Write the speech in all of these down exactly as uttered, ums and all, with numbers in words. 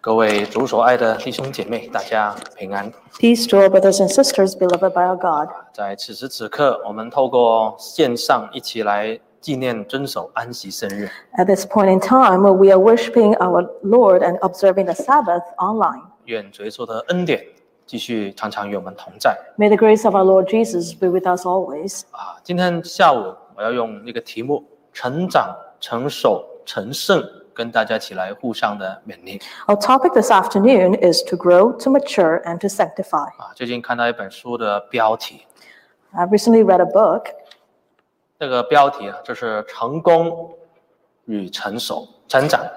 各位主所爱的弟兄姐妹，大家平安。 Peace to our brothers and sisters, beloved by our God. 在此时此刻，我们透过线上一起来纪念遵守安息生日。 At this point in time, we are worshiping our Lord and observing the Sabbath online. 愿主耶稣的恩典继续常常与我们同在。 May the grace of our Lord Jesus be with us always. 啊，今天下午我要用那个题目“成长、成熟、成圣”，跟大家一起来互相的勉励。 Our topic this afternoon is to grow, to mature, and to sanctify. 啊，最近看到一本书的标题， I've recently read a book. 这个标题啊，就是成功与成熟、成长。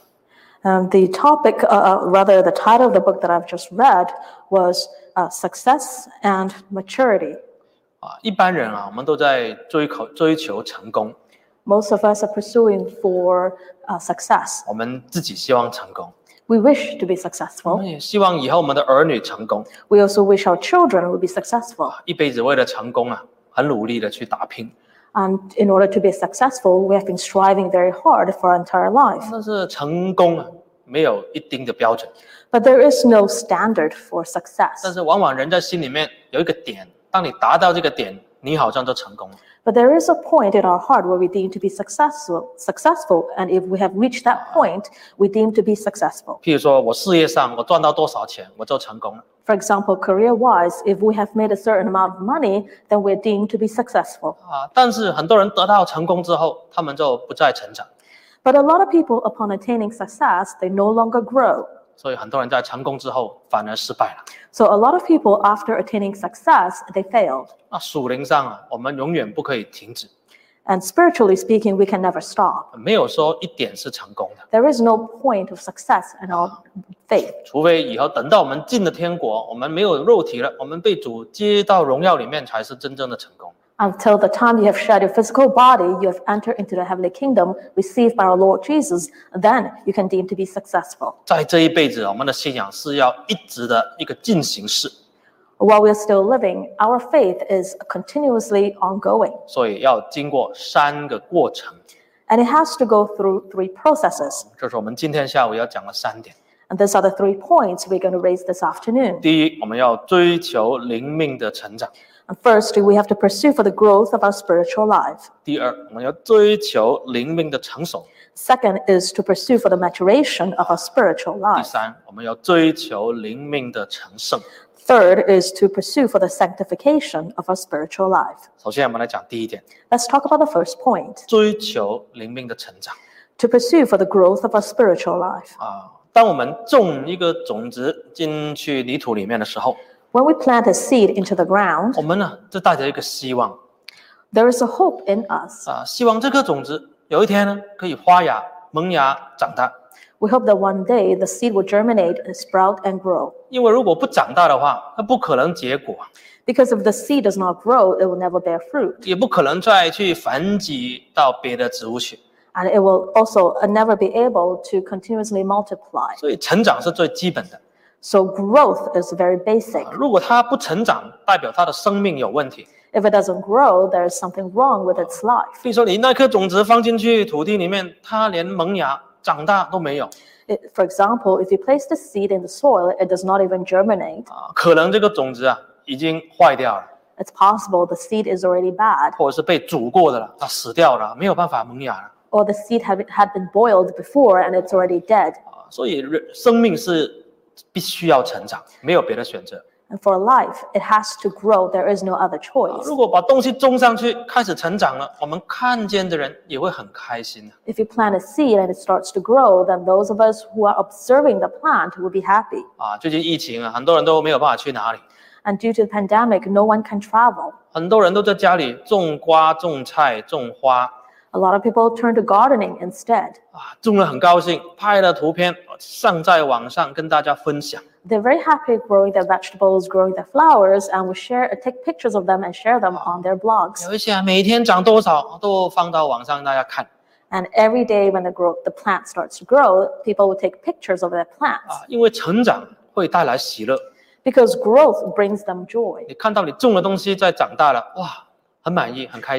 Um, the topic, uh, uh, rather the title of the book that I've just read was uh, Success and Maturity. 啊，一般人啊，我们都在追求追求成功， Most of us are pursuing for uh, success. 我们自己希望成功， We wish to be 我 successful. 们也希望以后我们的儿女成功， We also wish our children would be successful. 一辈子为了成功啊，很努力的去打拼。 And in order to be successful, we have been striving very hard for our entire life. 但是成功啊，没有一定的标准， But there is no standard for 但 success. 是往往人在心里面有一个点，当你达到这个点，你好像就成功了。 But there is a point in our heart where we deem to be successful, successful, and if we have reached that point, we deem to be successful. 譬如说我事业上我赚到多少钱，我就成功了。 For example, career-wise, if we have made a certain amount of money, then we're deemed to be successful. 啊，但是很多人得到成功之后，他们就不再成长， But a lot of people, upon attaining success, they no longer grow. 所以很多人在成功之后反而失败了。 So a lot of people, after attaining success, they failed. 那属灵上啊，我们永远不可以停止， And spiritually speaking, we can never stop. 没有说一点是成功的， There is no point of success in our faith. 除非以后等到我们进了天国，我们没有肉体了，我们被主接到荣耀里面，才是真正的成功。 Until the time you have shed your physical body, you have entered into the heavenly kingdom, received by our Lord Jesus, then you can deem to be successful. 在这一辈子，我们的信仰是要一直的一个进行式， While we are still living, our faith is continuously ongoing. 所以要经过三个过程。 And it has to go through three processes. 这是我们今天下午要讲的三点。 And these are the three points we're going to raise this afternoon. 第一，我们要追求灵命的成长； And first, we have to pursue for the growth of our spiritual life. 第二，我们要追求灵命的成熟； Second is to pursue for the maturation of our spiritual 第 life. 三，我们要追求灵命的成圣。 Third is to pursue for the sanctification of our spiritual life. 首先，我们来讲第一点， Let's talk about the first point, 追求灵命的成长 to pursue for the growth of our spiritual life. 啊。当我们种一个种子进去泥土里面的时候， When we plant a seed into the ground, 我们呢就带着一个希望 there is a hope in us. 啊，希望这颗种子有一天呢可以发芽、萌芽、长大。 We hope that one day the seed will germinate and sprout and grow. 因为如果不长大的话，那不可能结果， Because if the seed does not grow, it will never bear fruit. 也不可能再去繁殖到别的植物去。 And it will also uh, never be able to continuously multiply. 所以成长是最基本的。 So growth is very basic. 如果它不成长，代表它的生命有问题。 If it doesn't grow, there is something wrong with its life. 比如说，你那颗种子放进去土地里面，它连萌芽、长大都没有 It, for example, if you place the seed in the soil, it does not even germinate. 啊，可能这个种子啊已经坏掉了， It's possible the seed is already bad, 或者是被煮过的了，它死掉了，没有办法萌芽了 or the seed had, had been boiled before and it's already dead. 啊。所以人生命是必须要成长，没有别的选择。 And for life, it has to grow. There is no other 啊 choice. 如果把东西种上去，开始成长了，我们看见的人也会很开心的。 If you plant a seed and it starts to grow, then those of us who are observing the plant will be happy. 啊，最近疫情啊，很多人都没有办法去哪里， And due to the pandemic, no one can travel. 很多人都在家里种瓜、种菜、种花 A lot of people turn to gardening instead. 啊，种了很高兴，拍了图片上在网上跟大家分享。 They're very happy growing their vegetables, growing their flowers, and will share, take pictures of them and share them on their blogs. 有一些啊，每天长多少都放到网上让大家看 And every day when the, grow, the plant starts to grow, people will take pictures of their plants 啊，因为成长会带来喜乐。 because growth brings them joy. 你看到你种的东西在长大了，哇，很满意，很开心。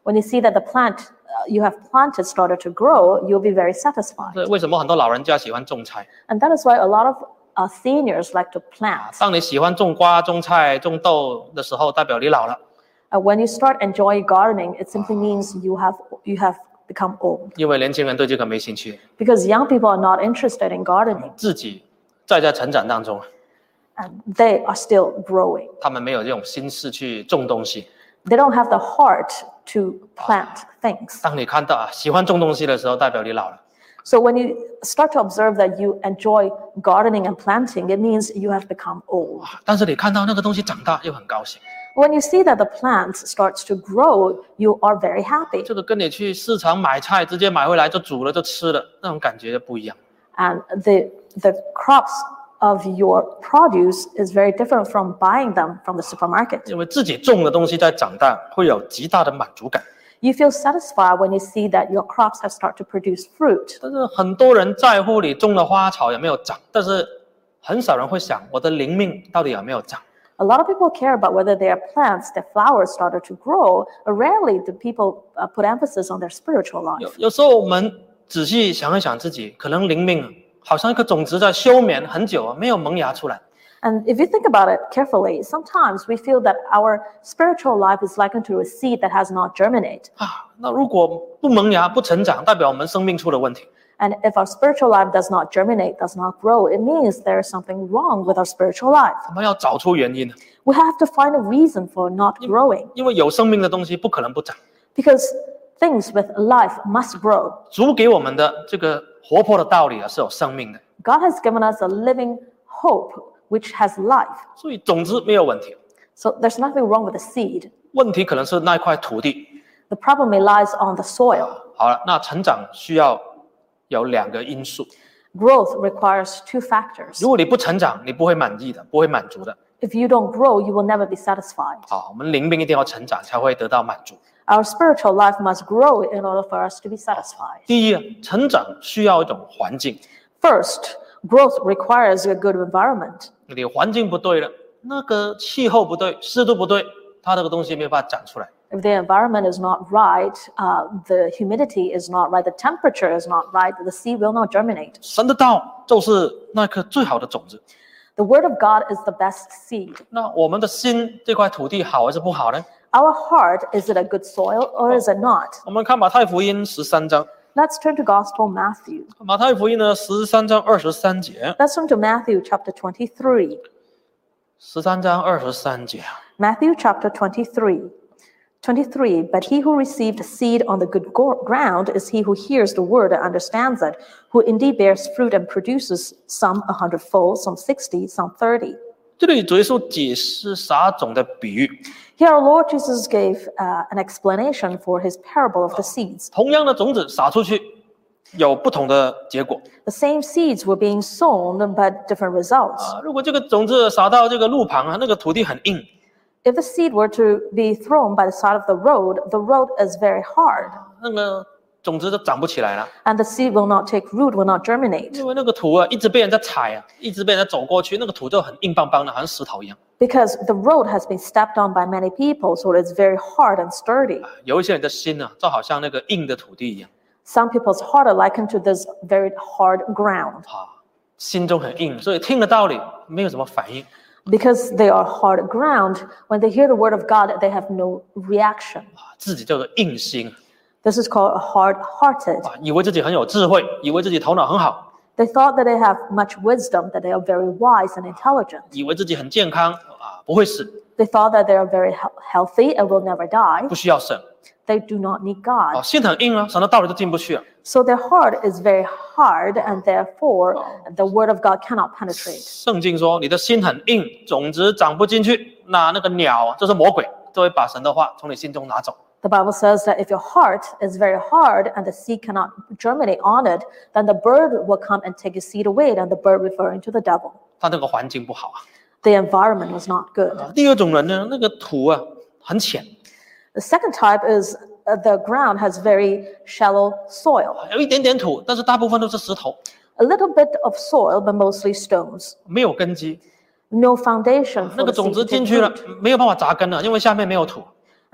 When you see that the plant uh, you have planted started to grow, you'll be very satisfied. 这为什么很多老人家喜欢种菜？ And that is why a lot of uh, seniors like to plant. 当你喜欢种瓜、种菜、种豆的时候，代表你老了， Uh, when you start enjoying gardening, it simply means you have you have become old. 因为年轻人对这个没兴趣， Because young people are not interested in gardening, 自己在在成长当中， and they are still growing. 他们没有这种心思去种东西。 They don't have the heart to plant things. 当你看到啊喜欢种东西的时候，代表你老了。 So when you start to observe that you enjoy gardening and planting, it means you have become old. 但是你看到那个东西长大，又很高兴。 When you see that the plant starts to grow, you are very happy. 这个跟你去市场买菜，直接买回来就煮了就吃了，那种感觉就不一样。 And the the crops of your produce is very different from buying them from the supermarket. 因为自己种的东西在长大，会有极大的满足感。 You feel satisfied when you see that your crops have started to produce fruit. 但是很多人在乎你种的花草有没有长，但是很少人会想我的灵命到底有没有长。 A lot of people care about whether their plants, their flowers started to grow, but rarely do people uh, put emphasis on their spiritual 有 life. 有时候我们仔细想一想自己，可能灵命好像一颗种子在休眠很久啊，没有萌芽出来。 And if you think about it carefully, sometimes we feel that our spiritual life is likened to a seed that has not germinated. 啊，那如果不萌芽、不成长，代表我们生命出了问题。 And if our spiritual life does not germinate, does not grow, it means there is something wrong with our spiritual life. 我们要找出原因， We have to find a reason for not growing, 因为有生命的东西不可能不长。 because things with life must grow. 主给我们的这个活泼的道理啊，是有生命的， God has given us a living hope which has life. 所以种子没有问题。 So there's nothing wrong with the seed. 问题可能是那块土地。 The problem may lies on the soil. 好了，那成长需要有两个因素。 Growth requires two factors. 如果你不成长，你不会满意的，不会满足的。 If you don't grow, you will never be satisfied. 好，我们灵命一定要成长，才会得到满足。 Our spiritual life must grow in order for us to be satisfied. 第一，成长需要一种环境， First, growth requires a good environment. 你环境不对了，那个气候不对，湿度不对，它这个东西没有办法长出来。 If the environment is not right, uh, the humidity is not right, the temperature is not right, the seed will not germinate. 神的道就是那颗最好的种子。 The word of God is the best seed. 那我们的心这块土地好还是不好呢？ Our heart, is it a good soil or is it not? 我们看马太福音十三章， Let's turn to Gospel Matthew. 马太福音呢十三章二十三节， Let's turn to Matthew chapter twenty-three. 十三章二十三节。 Matthew chapter twenty-three. twenty-three, but he who received seed on the good go- ground is he who hears the word and understands it, who indeed bears fruit and produces some a hundredfold, some sixty, some thirty. 这里主耶稣解释撒种的比喻， Here our Lord Jesus gave uh, an explanation for his parable of the seeds. 同样的种子撒出去，有不同的结果 The same seeds were being sown, but different results. 啊。如果这个种子撒到这个路旁啊，那个土地很硬， If the seed were to be thrown by the side of the road, the road is very hard, 那个种子都长不起来了， and the seed will not take root, will not germinate, 因为那个土啊一直被人家踩啊，一直被人家走过去，那个土就很硬邦邦的，好像石头一样。 because the road has been stepped on by many people, so it's very hard and sturdy. 有一些人的心啊，就好像那个硬的土地一样 Some people's heart are likened to this very hard ground. 啊，心中很硬，所以听了道理没有什么反应 Because they are hard ground, when they hear the word of God, they have no reaction. 啊，自己叫做硬心 This is called hard-hearted. 啊，以为自己很有智慧，以为自己头脑很好， They thought that they have much wisdom, that they are very wise and intelligent. 以为自己很健康啊，不会死， They thought that they are very he- healthy and will never die. 不需要神 They do not need 啊， God. 心很硬啊，神的道理都进不去啊。 So their heart is very hard, and therefore the word of God cannot penetrate. 圣经说，你的心很硬，种子长不进去，那那个鸟啊，就是魔鬼，就会把神的话从你心中拿走。 The Bible says that if your heart is very hard and the seed cannot germinate on it, then the bird will come and take your seed away, and the bird referring to the devil. 他那个环境不好啊。 The environment was not good. 第二种人呢，那个土啊很浅， The second type is uh, the ground has very shallow soil. 有一点点土，但是大部分都是石头， A little bit of soil, but mostly stones. 没有根基。 No foundation 那 for 个 the 种 seed 子 to 进 take 去了 root. 没有办法扎根了，因为下面没有土。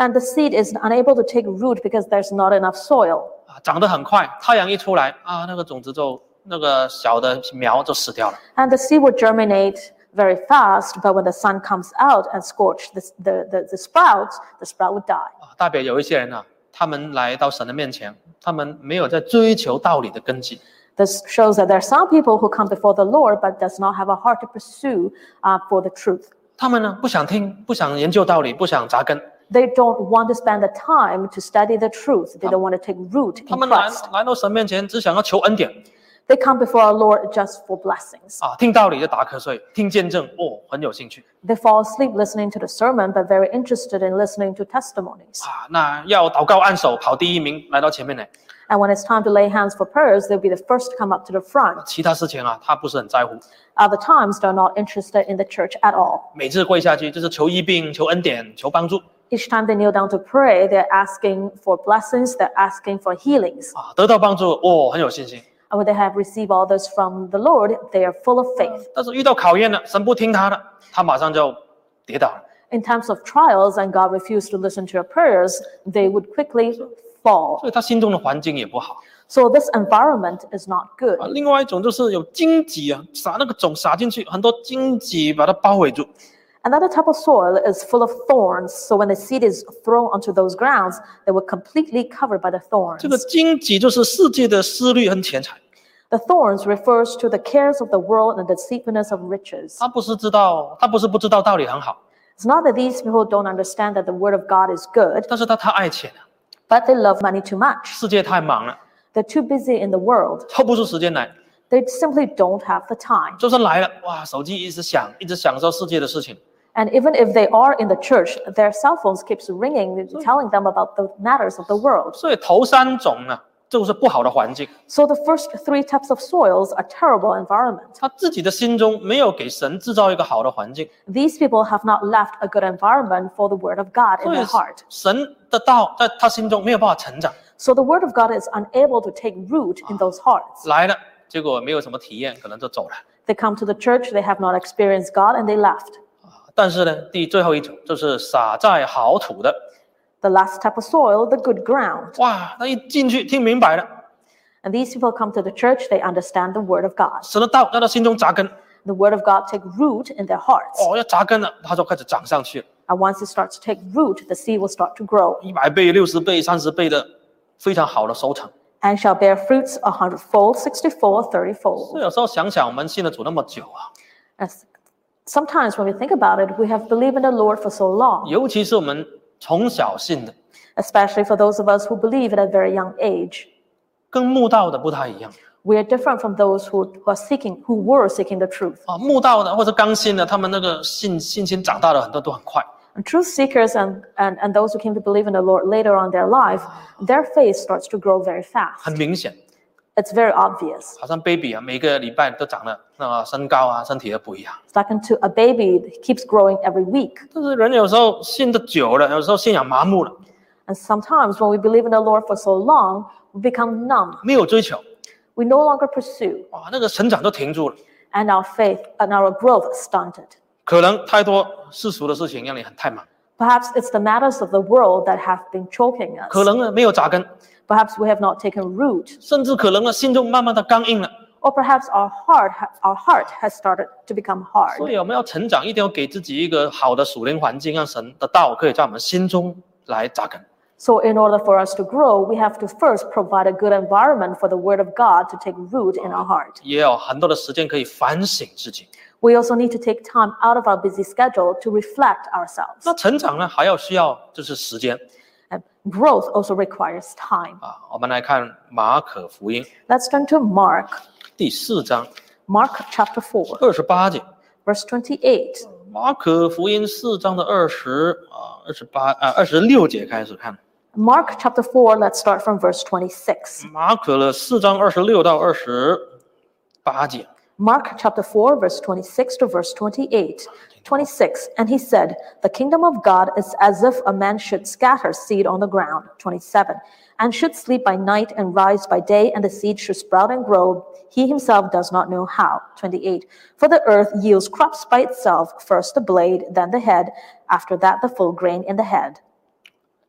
And the seed is unable to take root because there's not enough soil. 啊，长得很快，太阳一出来啊，那个种子就那个小的苗就死掉了。 And the seed would germinate very fast, but when the sun comes out and scorch the, the, the, the sprouts, the sprout would die. 啊，代表有一些人啊，他们来到神的面前，他们没有在追求道理的根基。 This shows that there are some people who come before the Lord but does not have a heart to pursue uh, for the truth. 他们呢不想听，不想研究道理，不想扎根。 They don't want to spend the time to study the truth. They don't want to take root 他 in 们来 Christ. 来到神面前，只想要求恩典 They come before our Lord just for blessings. 啊，听道理就打瞌睡，听见证哦很有兴趣 They fall asleep listening to the sermon, but very interested in listening to testimonies. 啊。那要祷告按手跑第一名来到前面来， And when it's time to lay hands for prayers, they'll be the first to come up to the front. 其他事情啊他不是很在乎。 Other times, they're not interested in the church at all. 每次跪下去就是求医病、求恩典、求帮助 Each time they kneel down to pray, they're asking for blessings, they're asking for healings. 啊，得到帮助哦很有信心。 And when they have received all this from the Lord, they are full of faith. 但是遇到考验了，神不听他的，他马上就跌倒了。 In times of trials and God refused to listen to your prayers, they would quickly fall. 所以他心中的环境也不好 So this environment is not good. 啊。另外一种就是有荆棘啊，撒那个种撒进去，很多荆棘把它包围住。 Another type of soil is full of thorns. So when the seed is thrown onto those grounds, they were completely covered by the 这个 thorns. 荆棘就是世界的思虑和钱财， The thorns refers to the cares of the world and the deceitfulness of riches. 他不是知道，他不是不知道道理很好， It's not that these people don't understand that the word of God is good, 但是他太爱钱了， but they love money too much. 世界太忙了， They're too busy in the world. 抽不出时间来。 They simply don't have the time. 就算来了，哇，手机一直响，一直享受世界的事情， And even if they are in the church, their cell phones keeps ringing, telling them about the matters of the world. 所以头三种呢，就是不好的环境。 So the first three types of soils are terrible environment. 他自己的心中没有给神制造一个好的环境， These people have not left a good environment for the word of God in 所以 their heart. 神的道在他心中没有办法成长。 So the word of God is unable to take root in those hearts. 来了，结果没有什么体验，可能就走了。 They come to the church, they have not experienced God, and they left. 但是呢，第最后一种就是撒在好土的， The last type of soil, the good ground. 哇，他一进去听明白了， And these people come to the church, they understand the word of God. 神的道在他心中扎根， The word of God take root in their hearts. 哦，要扎根了，他就开始长上去了， And once it starts to take root, the seed will start to grow 一百倍、六十倍、三十倍的非常好的收成。 and shall bear fruits a hundredfold, sixty-fold, 所 thirty-fold. 以有时候想想，我们信了主那么久啊， As sometimes when we think about it, we have believed in the Lord for so long, 尤其是我们从小信的， especially for those of us who believe at a very young age. 跟慕道的不太一样 We are different from those who, who are seeking, who were seeking the truth. 啊。慕道的或者刚信的，他们那个信信心长大的很多都很快。 And truth seekers and, and, and those who came to believe in the Lord later on in their life, their faith starts to grow very fast. 很明显， It's very obvious. 好像 baby 啊，每个礼拜都长得那个身高啊，身体都不一样。 It's like into a baby that keeps growing every week. 但是人有时候信得久了，有时候信仰麻木了， And sometimes when we believe in the Lord for so long, we become numb. 没有追求， We no longer pursue, 哇，那个成长都停住了。 and our faith and our growth stunted. 可能太多世俗的事情让你很太忙， Perhaps it's the matters of the world that have been choking 可 us. 能呢没有扎根， Perhaps we have not taken root, 甚至可能呢心中慢慢的刚硬了。 or perhaps our heart, ha- our heart has started to become 所 hard. 以我们要成长，一定要给自己一个好的属灵环境，让神的道可以在我们心中来扎根。 So in order for us to grow, we have to first provide a good environment for the word of God to take root in our heart. 也有很多的时间可以反省自己。 We also need to take time out of our busy schedule to reflect ourselves. 那成长呢，还要需要就是时间 And growth also requires time. 啊。我们来看马可福音 Let's turn to Mark, 第四章 Mark chapter four, 二十八节。 verse twenty-eight. 马可福音四章的二十啊二十八啊二十六节开始看。 Mark chapter four, let's start from verse twenty-six. 马可的四章二十六到二十八节。 Mark chapter four, verse twenty-six to verse twenty-eight. twenty-six, and he said, the kingdom of God is as if a man should scatter seed on the ground. twenty-seven, and should sleep by night and rise by day, and the seed should sprout and grow. He himself does not know how. twenty-eight, for the earth yields crops by itself, first the blade, then the head, after that the full grain in the head.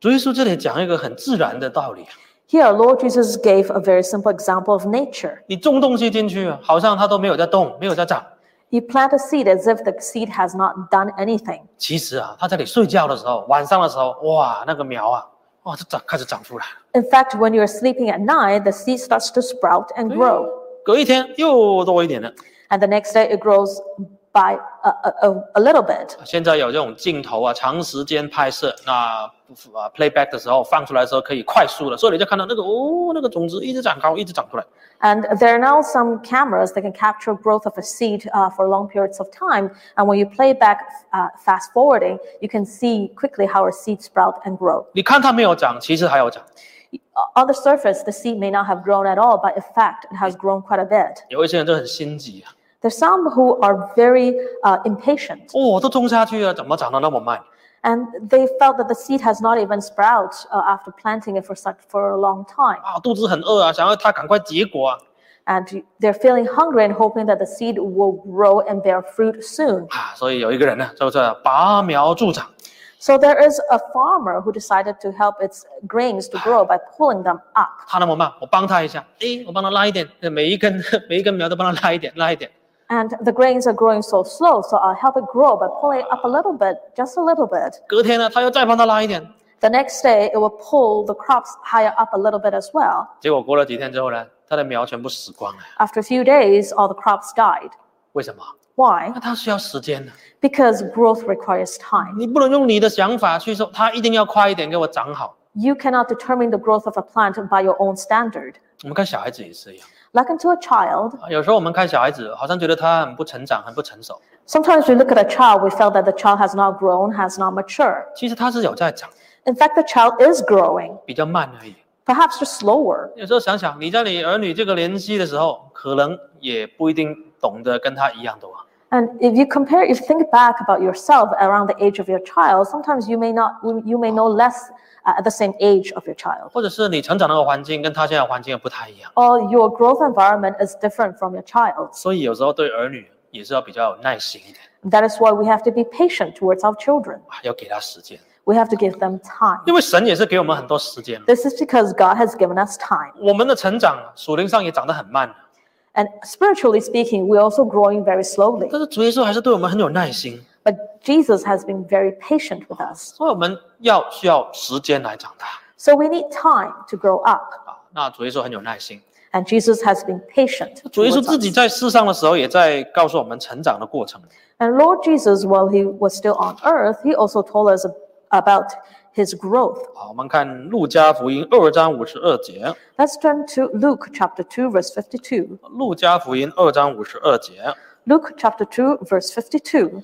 主耶稣这里讲一个很自然的道理， Here, Lord Jesus gave a very simple example of nature. 你种东西进去，好像它都没有在动，没有在长。 You plant a seed as if the seed has not done anything. 其实啊，它在你睡觉的时候，晚上的时候，哇，那个苗啊，哇，就长开始长出来。 In fact, when you're sleeping at night, the seed starts to sprout and grow. 隔一天又多一点了。 And the next day, it grows by a, a, a, a little bit. 现在有这种镜头啊，长时间拍摄，那啊 playback 的时候放出来的时候可以快速的，所以你就看到那个哦，那个种子一直长高，一直长出来。 And there are now some cameras that can capture growth of a seed uh, for long periods of time. And when you play back uh, fast forwarding, you can see quickly how a seed sprout and grow. 你看它没有长，其实还有长。 On the surface, the seed may not have grown at all, but in fact, it has grown quite a bit. 有一些人就很心急啊， There's some who are very uh, impatient, 哦，都种下去了，怎么长得那么慢？ and they felt that the seed has not even sprouted uh, after planting it for such for a long time. 啊，肚子很饿啊，想要它赶快结果啊。 And they're feeling hungry and hoping that the seed will grow and bear fruit soon. 啊，所以有一个人呢，就是拔苗助长。 So there is a farmer who decided to help its grains to grow by pulling them up. 他那么慢，我帮他一下，诶，我帮他拉一点，每一根每一根苗都帮他拉一点，拉一点。 And the grains are growing so slow, so I'll help it grow by pulling it up a little bit, just a little bit. 隔天呢，他又再帮他拉一点。 The next day, it will pull the crops higher up a little bit as well. 结果过了几天之后呢，他的苗全部死光了。 After a few days, all the crops died. 为什么？ Why? 那它需要时间的。 Because growth requires time. 你不能用你的想法去说，它一定要快一点给我长好。 You cannot determine the growth of a plant by your own standard. 我们看小孩子也是一样， Like unto a child, 有时候我们看小孩子，好像觉得他很不成长，很不成熟。 sometimes we look at a child, we felt that the child has not grown, has not matured. 其实他是有在长， In fact, the child is growing, 比较慢而已。 perhaps just slower. 有时候想想，你在你儿女这个年纪的时候，可能也不一定懂得跟他一样多。 And if you compare, if you think back about yourself around the age of your child, sometimes you may not, you may know less uh, at the same age of your child. 或者是你成长那个环境跟他现在的环境又不太一样， Or your growth environment is different from your child's. 所以有时候对儿女也是要比较有耐心一点， That is why we have to be patient towards our children. 要给他时间， We have to give them time. 因为神也是给我们很多时间。 This is because God has given us time. 我们的成长属灵上也长得很慢， And spiritually speaking, we're also growing very slowly. 但是主耶稣还是对我们很有耐心， But Jesus has been very patient with us. 所以我们要需要时间来长大 So we need time to grow up. 啊。那主耶稣很有耐心， And Jesus has been patient 主耶稣 towards 自己 us. 在世上的时候，也在告诉我们成长的过程。 And Lord Jesus, while he was still on earth, he also told us about his growth. 好，我们看路加福音二章五十二节。 Let's turn to Luke chapter two, verse fifty-two. 路加福音二章五十二节， Luke chapter two, verse fifty-two.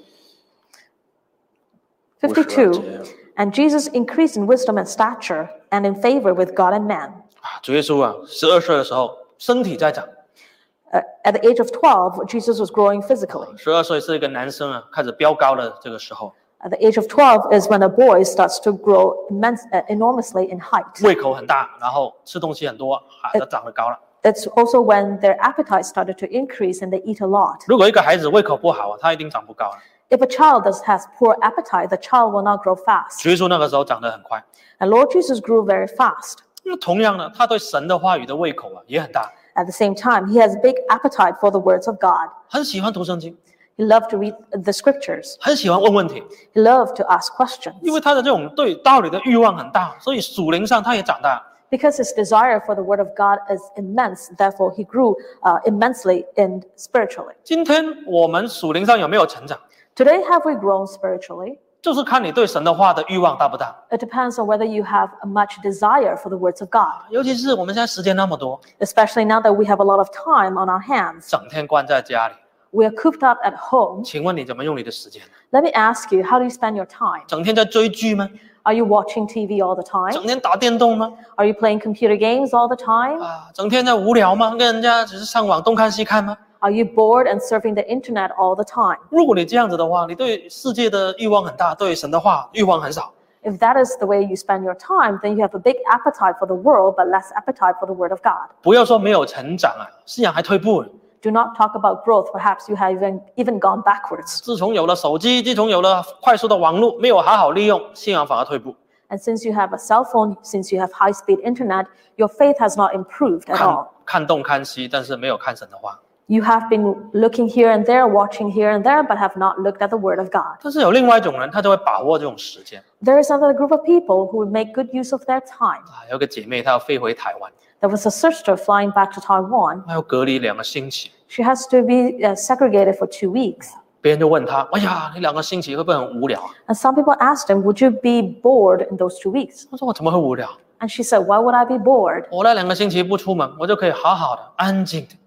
fifty-two. And Jesus increased in wisdom and stature and in favor with God and man. 啊，主耶稣啊，十二岁的时候身体在长， Uh, at the age of twelve, Jesus was growing physically. 十二岁是一个男生啊，开始飙高的这个时候， At the age of twelve is when a boy starts to grow immense, uh, enormously in height. 胃口很大，然后吃东西很多，啊，就长得高了。 It's also when their appetite started to increase and they eat a lot. 如果一个孩子胃口不好啊，他一定长不高了。 If a child does, has poor appetite, the child will not grow fast. 主耶稣那个时候长得很快。 And Lord Jesus grew very fast. 那同样呢，他对神的话语的胃口啊也很大， At the same time, he has big appetite for the words of God. 很喜欢读圣经， He loved to read the scriptures. 很喜欢问问题， He loved to ask questions. 因为他的这种对道理的欲望很大，所以属灵上他也长大。 Because his desire for the word of God is immense, therefore he grew uh, immensely in spiritually. 今天我们属灵上有没有成长， Today, have we grown spiritually? 就是看你对神的话的欲望大不大。 It depends on whether you have much desire for the words of God, 尤其是我们现在时间那么多， especially now that we have a lot of time on our hands. 整天关在家里， We are cooped up at home. 请问你怎么用你的时间？ Let me ask you, how do you spend your time? 整天在追剧吗？ Are you watching T V all the time? 整天打电动吗？ Are you playing computer games all the time? 啊，整天在无聊吗？跟人家只是上网东看西看吗？ Are you bored and surfing the internet all the time? 如果你这样子的话，你对世界的欲望很大，对神的话欲望很少。 If that is the way you spend your time, then you have a big appetite for the world, but less appetite for the word of God. 不要说没有成长啊，信仰还退步了。 Do not talk about growth. Perhaps you have even, even gone backwards. 自从有了手机，自从有了快速的网络，没有好好利用，信仰反而退步。 And since you have a cell phone, since you have high-speed internet, your faith has not improved at 看 all. 看东看西，但是没有看神的话。 You have been looking here and there, watching here and there, but have not looked at the Word of God. 但是有另外一种人，他就会把握这种时间。 There is another group of people who would make good use of their time. 啊，有个姐妹她要飞回台湾， There was a sister flying back to Taiwan. 她要隔离两个星期。 She has to be uh, segregated for two weeks. 别人就问她：“哎呀，你两个星期会不会很无聊啊 And some people asked him, would you be bored in those two weeks? ？” 她说：“我怎么会无聊？ And she said, why would I be bored? 我那两个星期不出门，我就可以好好的、安静的。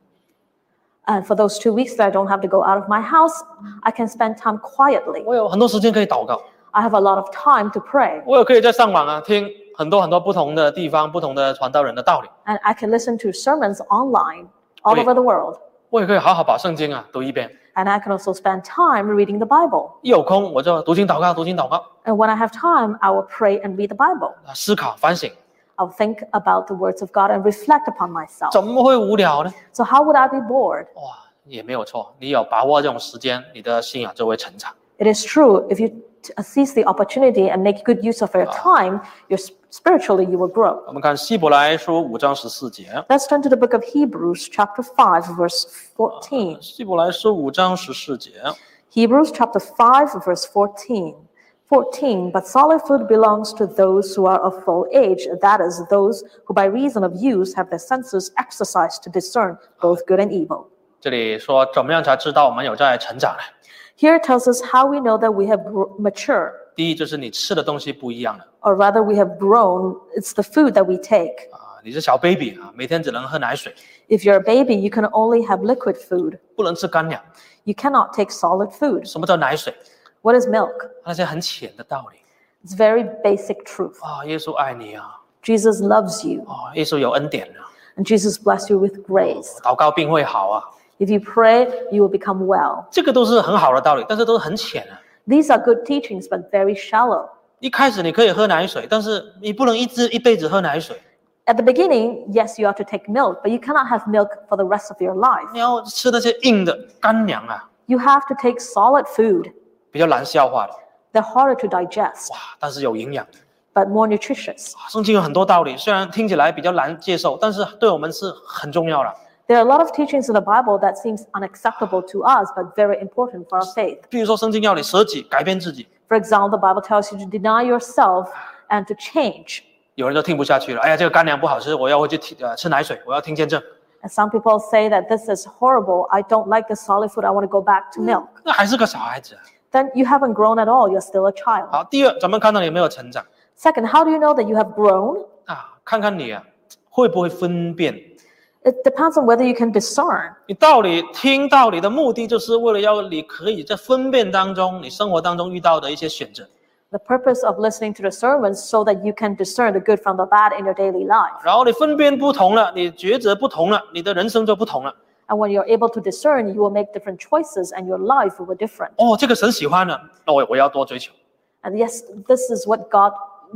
And for those two weeks that I don't have to go out of my house, I can spend time quietly. 我有很多时间可以祷告， I have a lot of time to pray. 我也可以在上网啊听很多很多不同的地方、不同的传道人的道理， And I can listen to sermons online all Wait. over the world. 我也可以好好把圣经啊读一遍。 And I can also spend time reading the Bible. 一有空我就读经祷告、读经祷告， And when I have time, I will pray and read the Bible. 啊思考反省， I'll think about the words of God and reflect upon myself. 怎么会无聊呢？ So how would I be bored? 哇，也没有错，你有把握这种时间，你的信仰就会成长。 It is true, if you t- seize the opportunity and make good use of your time, you're, spiritually you will grow. 我们看希伯来书五章十四节， Let's turn to the book of Hebrews, chapter five, verse fourteen. 希伯来书五章十四节， Hebrews chapter five, verse fourteen. fourteen, but solid food belongs to those who are of full age, that is, those who by reason of use have their senses exercised to discern both good and evil. 这里说怎么样才知道我们有在成长呢？ Here it tells us how we know that we have gr- matured, 第一就是你吃的东西不一样了 or rather we have grown. It's the food that we take. 啊，你是小 baby 啊，每天只能喝奶水， If you're a baby, you can only have liquid food. 不能吃干粮。 You cannot take solid food. 什么叫奶水？ What is milk? 那些很浅的道理 It's very basic truth. 啊，耶稣爱你啊， Jesus loves you, 啊，耶稣有恩典啊， and Jesus bless you with grace. 祷告病会好啊， If you pray, you will become well. 这个都是很好的道理，但是都是很浅啊。 These are good teachings, but very shallow. 一开始你可以喝奶水，但是你不能一直一辈子喝奶水， At the beginning, yes, you have to take milk, but you cannot have milk for the rest of your life. 你要吃那些硬的干粮啊， You have to take solid food. 比较难消化的 They're harder to digest, 哇，但是有营养的。 but more nutritious. 啊圣经有很多道理，虽然听起来比较难接受，但是对我们是很重要的。 There are a lot of teachings in the Bible that seems unacceptable to us, but very important for our faith. 比如说，圣经要你舍己，改变自己， For example, the Bible tells you to deny yourself and to change. 有人就听不下去了。哎呀，这个干粮不好吃，我要回去听呃吃奶水，我要听见证。 And some people say that this is horrible. I don't like the solid food. I want to go back to milk. 那还是个小孩子。 Then you haven't grown at all. You're still a child. 好，第二，咱们看到你有没有成长 Second, how do you know that you have grown? 啊？看看你啊，会不会分辨？ It depends on whether you can discern. 你道理听道理的目的，就是为了要你可以在分辨当中，你生活当中遇到的一些选择。 The purpose of listening to the sermons so that you can discern the good from the bad in your daily life. 然后你分辨不同了，你抉择不同了，你的人生就不同了。 And when you're able to discern, you will make different choices and your life will be different. 哦，这个神喜欢的，那我我要多追求。 And yes, this is what God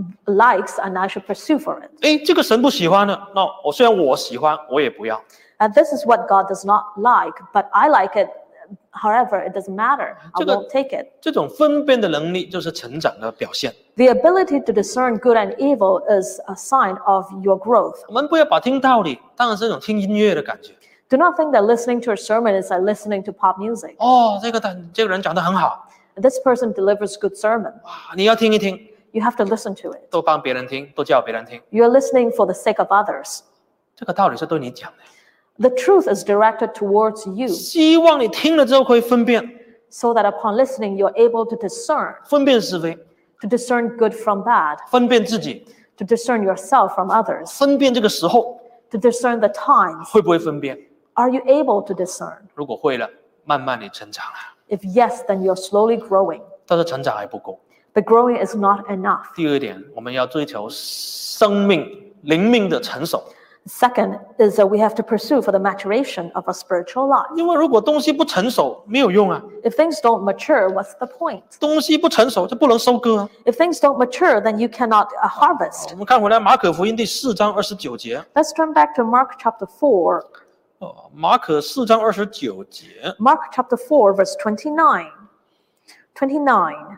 likes and I should pursue for it. 哎，这个神不喜欢的，那我虽然我喜欢，我也不要。 And this is what God does not like, but I like it. However, it doesn't matter. I 这个- won't take it. 这种分辨的能力就是成长的表现。 The ability to discern good and evil is a sign of your growth. 我们不要把听道理当成是一种听音乐的感觉。 Do not think that listening to a sermon is like listening to pop music. 哦，这个的这个人讲得很好， This person delivers good sermon. 哇，你要听一听， You have to listen to it. 都帮别人听，都叫别人听。 You're listening for the sake of others. 这个道理是对你讲的， The truth is directed towards you 希望你听了之后可以分辨， so that upon listening, you're able to discern, 分辨是非， to discern good from bad, 分辨自己， to discern yourself from others, 分辨这个时候 to discern the times. 会不会分辨？ Are you able to discern? 如果会了，慢慢你成长了， If yes, then you're slowly growing. 但是成长还不够。 But growing is not enough. 第二点，我们要追求生命灵命的成熟， Second is that we have to pursue for the maturation of our spiritual life. 因为如果东西不成熟，没有用啊。 If things don't mature, what's the point? 东西不成熟就不能收割啊。 If things don't mature, then you cannot uh, harvest. 我们看回来马可福音第四章二十九节， Let's turn back to Mark chapter four. 哦，马可四章二十九节， Mark chapter four, verse twenty-nine. twenty-nine.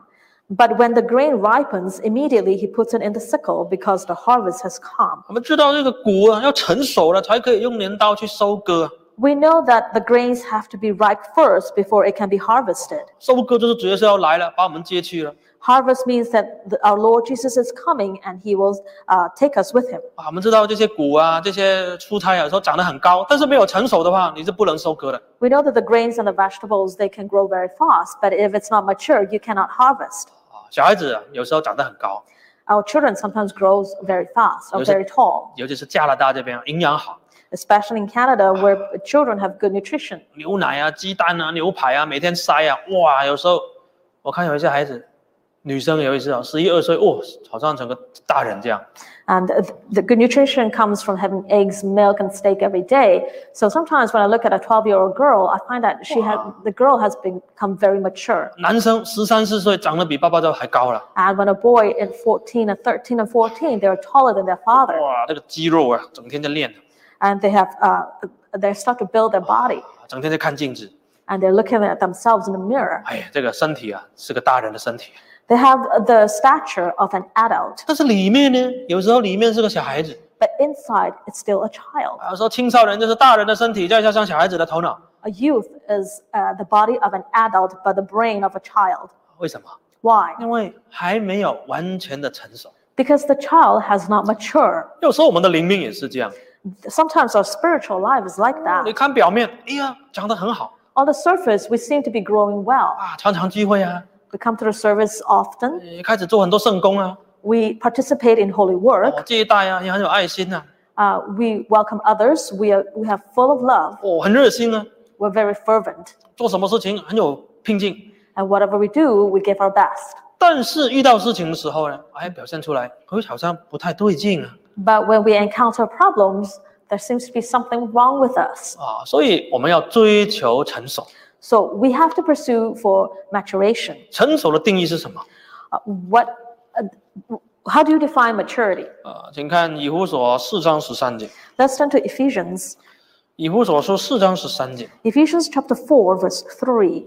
But when the grain ripens, immediately he puts it in the sickle because the harvest has come. 我们知道这个谷啊要成熟了才可以用镰刀去收割。 We know that the grains have to be ripe first before it can be harvested. 收割就是主耶稣要来了，把我们接去了。 Harvest means that the, our Lord Jesus is coming and he will uh, take us with him. 啊，我们知道这些谷啊，这些蔬菜啊，有时候长得很高，但是没有成熟的话，你是不能收割的。 We know that the grains and the vegetables, they can grow very fast, but if it's not mature, you cannot harvest. 啊，小孩子啊，有时候长得很高， Our children sometimes grow very fast or Yes, sir. very tall, 尤其是加拿大这边啊营养好， especially in Canada where children have good nutrition. 牛奶啊、鸡蛋啊、牛排啊，每天塞啊，哇，有时候我看有一些孩子，女生有一次啊，十一二岁，哦，好像整个大人这样。 And the good nutrition comes from having eggs, milk, and steak every day. So sometimes when I look at a twelve-year-old girl, I find that she had the girl has become very mature. 男生十三四岁长得比爸爸都还高了， And when a boy in fourteen and thirteen and fourteen, they're taller than their father, 哇，那个肌肉啊，整天在练， and they have uh, they start to build their body, 整天在看镜子。 and they're looking at themselves in the mirror. 哎呀，这个身体啊，是个大人的身体， They have the stature of an adult, 但是里面呢，有时候里面是个小孩子， but inside it's still a child. 有时候青少年就是大人的身体，再加上小孩子的头脑， A youth is uh, the body of an adult, but the brain of a child. 为什么？ Why? 因为还没有完全的成熟。 Because the child has not matured. 有时候我们的灵命也是这样， Sometimes our spiritual life is like 你 that. 看表面，哎呀，讲得很好 On the surface, we seem to be growing well. 啊，常常聚会啊， We come to the service often. 也开始做很多圣工啊， We participate in holy work. 哦，接待啊，也很有爱心啊， Uh, we welcome others. We are we have full of love. 哦，很热心啊， We're very fervent. 做什么事情很有拼劲。 And whatever we do, we give our best. 但是遇到事情的时候呢，哎，表现出来，哎，好像不太对劲啊， But when we encounter problems, there seems to be something wrong with us. 啊，所以我们要追求成熟。 So we have to pursue for maturation. 成熟的定义是什么？ Uh, what? Uh, how do you define maturity? 啊，请看以弗所四章十三节。 Let's turn to Ephesians. 以弗所书四章十三节。 Ephesians chapter four, verse three.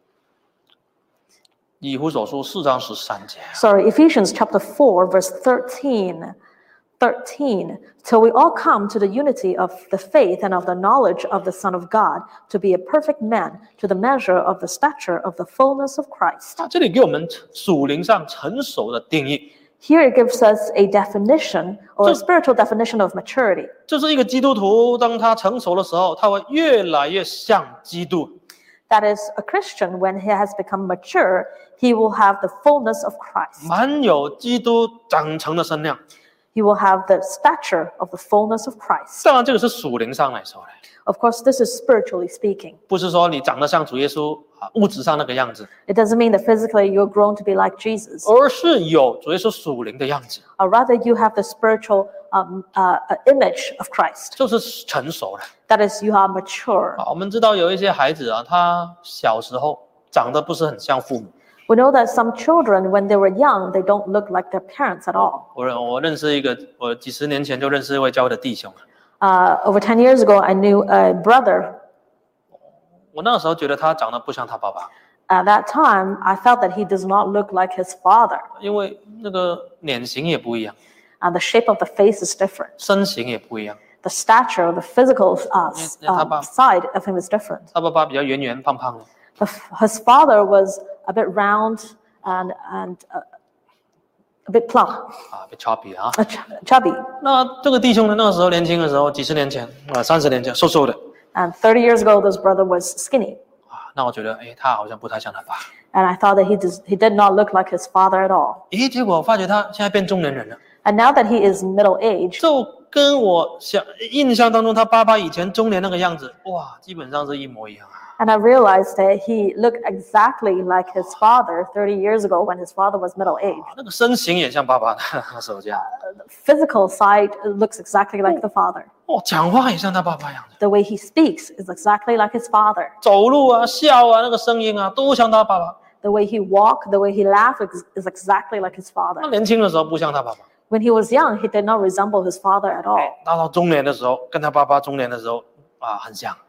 以弗所书四章十三节。 Sorry, Ephesians chapter four, verse thirteen. thirteen. Till we all come to the unity of the faith and of the knowledge of the Son of God, to be a perfect man, to the measure of the stature of the fullness of Christ. 啊，这里给我们属灵上成熟的定义， Here it gives us a definition or a spiritual definition of maturity. 就是一个基督徒，当他成熟的时候，他会越来越像基督。 That is, a Christian, when he has become mature, he will have the fullness of Christ. 满有基督长成的身量。 He will have the stature of the fullness of Christ. 当然，这个是属灵上来说的， Of course, this is spiritually speaking. 不是说你长得像主耶稣啊，物质上那个样子， It doesn't mean that physically you're grown to be like Jesus, 而是有主耶稣属灵的样子， or rather you have the spiritual um, uh, uh, image of Christ. 就是成熟了。 That is, you are mature. 啊，我们知道有一些孩子啊，他小时候长得不是很像父母。 We know that some children, when they were young, they don't look like their parents at all. 我认我认识一个，我几十年前就认识一位教会的弟兄。 Uh, over ten years ago, I knew a brother. 我那个时候觉得他长得不像他爸爸， At that time, I felt that he does not look like his father. 因为那个脸型也不一样， Uh, the shape of the face is different. 身形也不一样。 The stature, the physical uh, s- Yeah, uh, side of him is different. 他爸爸比较圆圆胖胖的， The f- his father was a bit round and, and uh, a bit plump, 啊，被 choppy 啊。 uh, ch- chubby. 那这个弟兄呢，那个时候年轻的时候，几十年前啊，三十年前，瘦瘦的 And thirty years ago, this brother was skinny. 啊，那我觉得，哎，他好像不太像他爸。 And I thought that he, does, he did not look like his father at all. 咦，结果我发觉他现在变中年人了， And now that he is middle aged, 就跟我想印象当中他爸爸以前中年那个样子，哇，基本上是一模一样啊。 and I realized that he looked exactly like his father thirty years ago when his father was middle aged. 那个身形也像爸爸的，那时候这样。 The physical side looks exactly like the father. 哦，讲话也像他爸爸一样的， The way he speaks is exactly like his father. 走路啊、笑啊，那个声音啊，都像他爸爸。 The way he walked, the way he laughed is, is exactly like his 那 father. 年轻的时候不像他爸爸， When he was young, he did not resemble his father at all. 到到中年的时候，跟他爸爸中年的时候啊很像。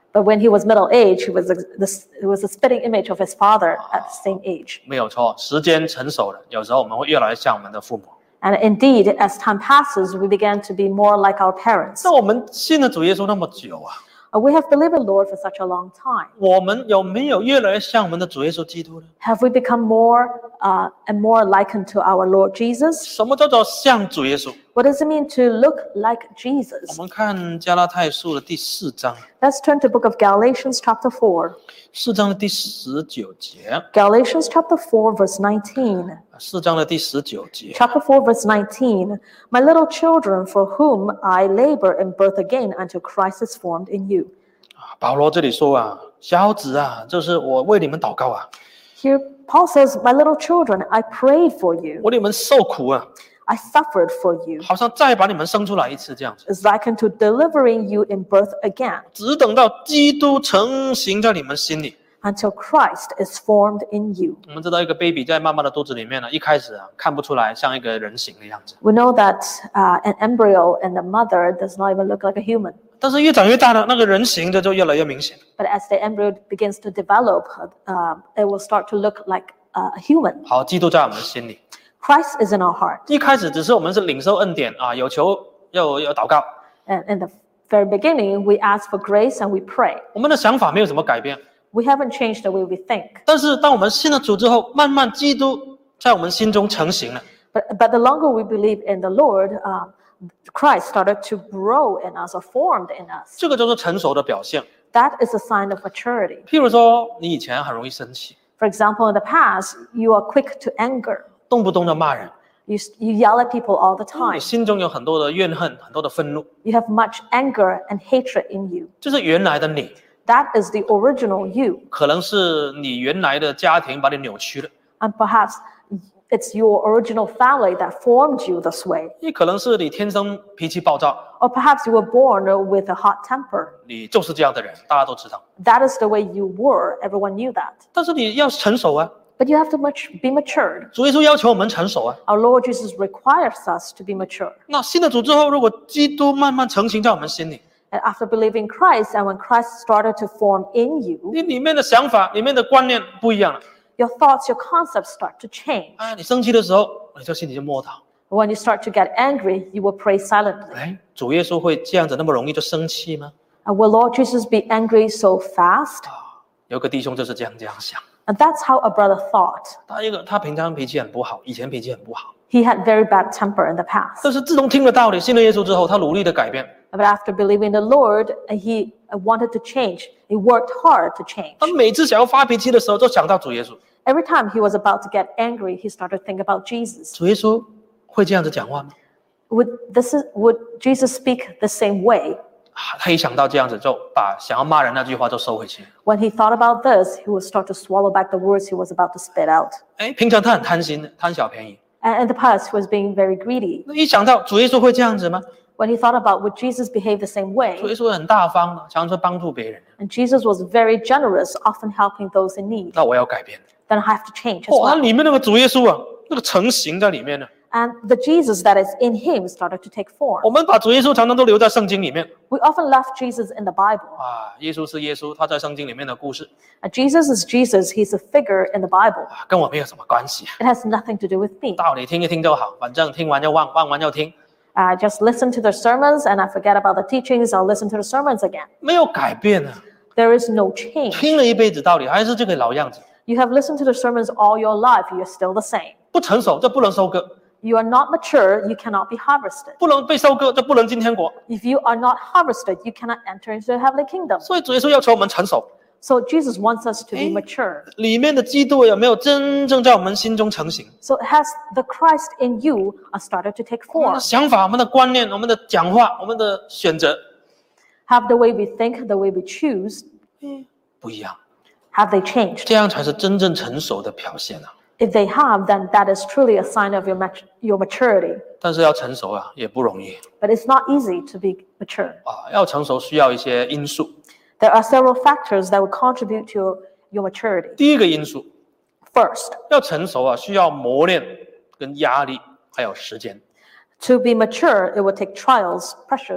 But when he was middle age, he was a, this, he was a spitting image of his father at the same age. 没有错，时间成熟了，有时候我们会越来越像我们的父母。 And indeed, as time passes, we began to be more like our parents. 那我们信了主耶稣那么久啊， Uh, We have believed in the Lord for such a long time. 我们有没有越来越像我们的主耶稣基督呢？ Have we become more uh, and more likened to our Lord Jesus? 什么叫做像主耶稣？ What does it mean to look like 我 Jesus? 们看加拉太书的第四章， Let's turn to the book of Galatians chapter four. 四章的第十九节， Galatians chapter four, verse nineteen. 四章的第十九节。 Chapter four, verse nineteen. My little children, for whom I labor in birth again until Christ is formed in you. 保罗这里说啊，小子啊，就是我为你们祷告啊， Here, Paul says, My little children, I prayed for you. 我为你们受苦啊， I suffered for you. 好像再把你们生出来一次这样子， Is likened to delivering you in birth again 只等到基督成型在你们心里。 until Christ is formed in you. 我们知道一个 baby 在妈妈的肚子里面呢，一开始啊看不出来像一个人形的样子， We know that uh, an embryo in the mother does not even look like a human. 但是越长越大了，那个人形的就越来越明显。 But as the embryo begins to develop, uh, it will start to look like uh, a human. 好，基督在我们心里， Christ is in our heart. 一开始只是我们是领受恩典啊，有求又有祷告， And in the very beginning, we ask for grace and we pray. 我们的想法没有什么改变。 We haven't changed the way we think. 但是当我们信了主之后，慢慢基督在我们心中成型了。 But, but the longer we believe in the Lord, uh, Christ started to grow in us or formed in us. 这个就是成熟的表现。 That is a sign of maturity. 譬如说，你以前很容易生气， For example, in the past, you are quick to anger. 动不动就骂人， You, you yell at people all the 你 time. 心中有很多的怨恨，很多的愤怒， You have much anger and hatred in you. 这是原来的你。 That is the original you. 可能是你原来的家庭把你扭曲了， And perhaps it's your original family that formed you this way. 也可能是你天生脾气暴躁， Or perhaps you were born with a hot temper. 你就是这样的人，大家都知道。 That is the way you were. Everyone knew that. 但是你要成熟啊， But you have to much, be matured. 主耶稣要求我们成熟啊。 Our Lord Jesus requires us to be mature. 那信了主之后，如果基督慢慢成型在我们心里， And after believing Christ, and when Christ started to form in you, 你里面的想法、里面的观念不一样了。 your thoughts, your concepts start to change. 啊，你生气的时候，你就心里就默祷。 When you start to get angry, you will pray silently. 哎，主耶稣会这样子那么容易就生气吗？ And will Lord Jesus be angry so fast? 有个弟兄就是这样这样想， And that's how a brother thought. 他一个他平常脾气很不好，以前脾气很不好， He had very bad temper in the past. 但是自从听了道理，信了耶稣之后，他努力的改变。 But after believing the Lord, he wanted to change. He worked hard to change. 他每次想要发脾气的时候，就想到主耶稣。 Every time he was about to get angry, he started to think about Jesus. 主耶稣会这样子讲话吗？ Would this is would Jesus speak the same way? 啊，他一想到这样子，就把想要骂人那句话就收回去。 When he thought about this, he would start to swallow back the words he was about to spit out. 哎，平常他很贪心的，贪小便宜。 And in the past, he was being very greedy. 那一想到主耶稣会这样子吗？ When he thought about would Jesus behave the same 主 way, 耶稣很大方的，常常帮助别人。 and Jesus was very generous, often helping those in need, 那我要改变。 then I have to change as 哦，那 well. 里面那个主耶稣啊，那个成型在里面呢。 And the Jesus that is in him started to take form. 我们把主耶稣常常都留在圣经里面 We often left Jesus in the Bible. 啊，耶稣是耶稣，他在圣经里面的故事 And Jesus is Jesus. He's a figure in the Bible. 啊，跟我没有什么关系。 It has nothing to do with me. 道理听一听就好，反正听完就忘，忘完就听， I just listen to the sermons and I forget about the teachings. I'll listen to the sermons again. 没有改变啊。 There is no change. 听了一辈子道理，还是这个老样子， You have listened to the sermons all your life. You're still the same. 不成熟就不能收割， You are not mature. You cannot be harvested. 不能被收割就不能进天国。 If you are not harvested, you cannot enter into the heavenly kingdom. 所以主耶稣要求我们成熟， So Jesus wants us to be Eh? mature. 里面的基督有没有真正在我们心中成型？ So has the Christ in you are started to take 我们的 form? 想法、我们的观念、我们的讲话、我们的选择 Have the way we think, the way we choose, 不一样， have they changed? 这样才是真正成熟的表现啊！ If they have, then that is truly a sign of your, mat- your maturity. 但是要成熟啊，也不容易 But it's not easy to be mature. 啊！要成熟需要一些因素。 There are several factors that will contribute to your, your maturity. 第一个因素， First, 要成熟啊，需要磨练、跟压力，还有时间。 to be mature, it will take trials, pressures,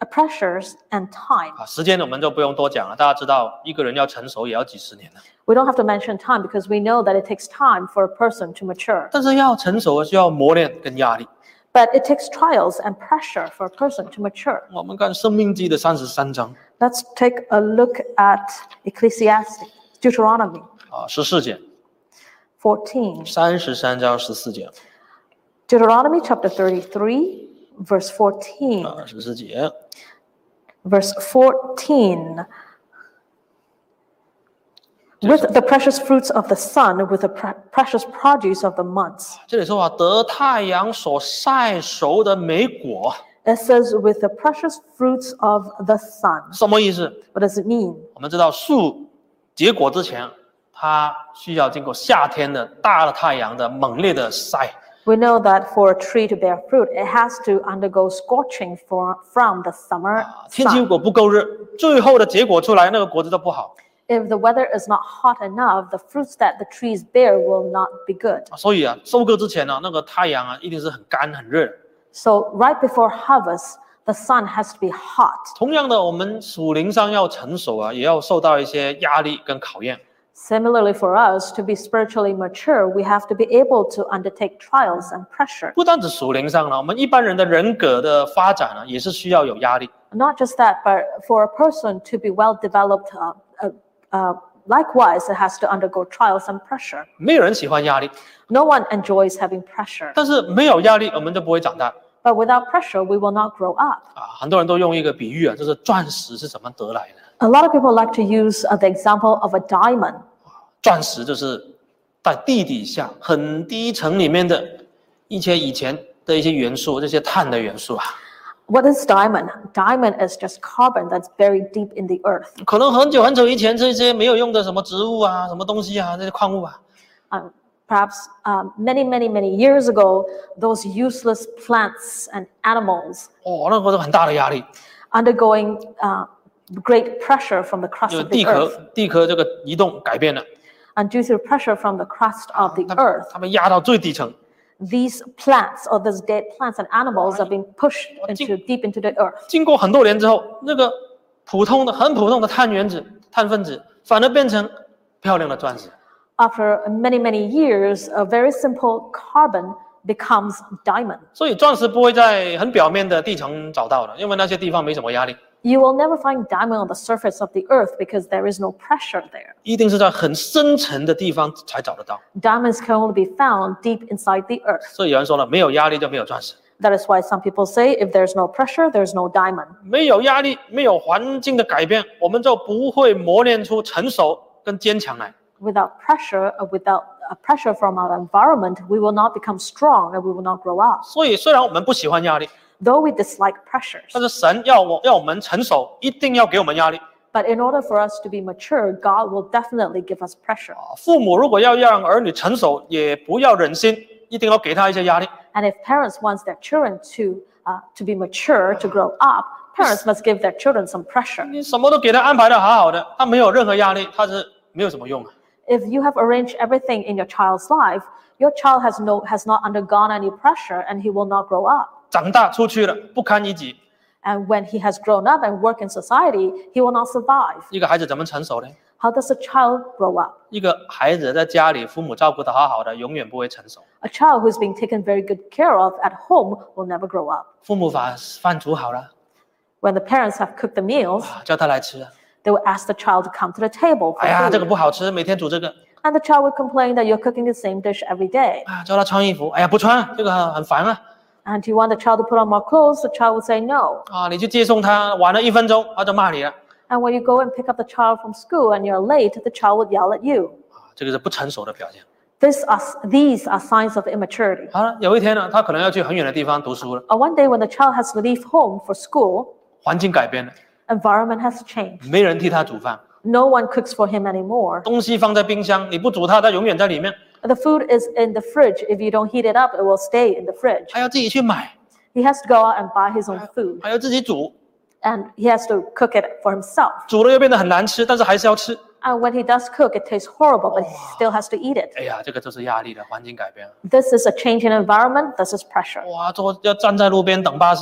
pressures and time. 啊，时间我们就不用多讲了，大家知道一个人要成熟也要几十年了。 We don't have to mention time because we know that it takes time for a person to mature. 但是要成熟需要磨练跟压力。 But it takes trials and pressure for a person to mature. 我们看《申命记》的三十三章 Let's take a look at Ecclesiastes, Deuteronomy 啊，十四节， fourteen. 三十三章十四节 Deuteronomy chapter thirty-three, verse fourteen. 啊，十四节。 Verse fourteen. With the precious fruits of the sun, with the pre- precious produce of the months. 这里说啊，得太阳所晒熟的美果， It says, with the precious fruits of the sun. 什么意思？ What does it mean? 我们知道树结果之前，它需要经过夏天的大的太阳的猛烈的晒。 We know that for a tree to bear fruit, it has to undergo scorching for, from the summer 天气如 sun. 果不够热，最后的结果出来，那个果子都不好。 If the weather is not hot enough, the fruits that the trees bear will not be good. 所以啊，收割之前呢、啊，那个太阳啊，一定是很干很热。 So right before harvest, the sun has to be hot. 同样的，我们属灵上要成熟啊，也要受到一些压力跟考验。 Similarly, for us to be spiritually mature, we have to be able to undertake trials and pressure. 不单指属灵上呢，我们一般人的人格的发展呢，也是需要有压力。 Not just that, but for a person to be well developed, uh, uh, uh, likewise, it has to undergo trials and pressure. 没有人喜欢压力， No one enjoys having pressure. 但是没有压力，我们就不会长大 But without pressure, we will not grow up. 啊。很多人都用一个比喻啊，就是钻石是怎么得来的？ A lot of people like to use uh, the example of a diamond. 钻石就是在地底下很低层里面的一些以前的一些元素，这些碳的元素啊。 What is diamond? Diamond is just carbon that's buried deep in the earth. 可能很久很久以前，这些没有用的什么植物啊、什么东西啊、这些矿物啊， Um, perhaps um, many, many, many years ago, those useless plants and animals 哦，那个是很大的压力， undergoing uh, great pressure from the crust 因为 of 地 the 壳 earth. 地壳这个移动改变了， And due to pressure from the crust of the 它 earth, 它们压到最底层， these plants or these dead plants and animals are being pushed into deep into the earth. 经过很多年之后，那个普通的、很普通的碳原子、碳分子，反而变成漂亮的钻石。 After many, many years, a very simple carbon becomes diamond. 所以钻石不会在很表面的地层找到的，因为那些地方没什么压力， You will never find diamond on the surface of the earth because there is no pressure there. 一定是在很深层的地方才找得到。 Diamonds can only be found deep inside the earth. 所以有人说了，没有压力就没有钻石， That is why some people say if there's no pressure, there's no diamond. 没有压力，没有环境的改变，我们就不会磨练出成熟跟坚强来。 Without pressure, or without uh, pressure from our environment, we will not become strong and we will not grow up. 所以虽然我们不喜欢压力， Though we dislike pressures, 但是神要我要我们成熟，一定要给我们压力。 but in order for us to be mature, God will definitely give us pressure. 父母如果要让儿女成熟，也不要忍心，一定要给他一些压力。 And if parents want their children to uh, to be mature, to grow up, parents must give their children some pressure. 你什么都给他安排的好好的，他没有任何压力，他是没有什么用的。 If you have arranged everything in your child's life, your child has no has not undergone any pressure and he will not grow up. 长大出去了，不堪一击。 And when he has grown up and work in society, he will not survive. 一个孩子怎么成熟呢？ How does a child grow up? 一个孩子在家里，父母照顾得好好的，永远不会成熟。 A child who's being taken very good care of at home will never grow up. 父母把饭煮好了， When the parents have cooked the meals, 啊叫他来吃。 they will ask the child to come to the table 哎 for 呀，这个 food. 不好吃，每天煮这个。 And the child would complain that you're cooking the same dish every day. 啊，叫他穿衣服，哎呀，不穿，这个很很烦啊。 And you want the child to put on more clothes, the child would say no. 啊，你去接送他，晚了一分钟，他就骂你了。 And when you go and pick up the child from school and you're late, the child would yell at you. 啊，这个是不成熟的表现。 This are, these are signs of immaturity. 好了，有一天呢，他可能要去很远的地方读书了， Uh, one day when the child has to leave home for school, 环境改变了， environment has changed. 没人替他煮饭， No one cooks for him anymore. 东西放在冰箱，你不煮它，它永远在里面， The food is in the fridge. If you don't heat it up, it will stay in the fridge. 还要自己去买， He has to go out and buy his own food. 还要自己煮， And he has to cook it for himself. 煮了又变得很难吃，但是还是要吃。 And when he does cook, it tastes horrible, but he still has to eat it. 哎呀，这个就是压力的环境改变了。 This is a change in environment. This is pressure. 哇，坐要站在路边等巴士，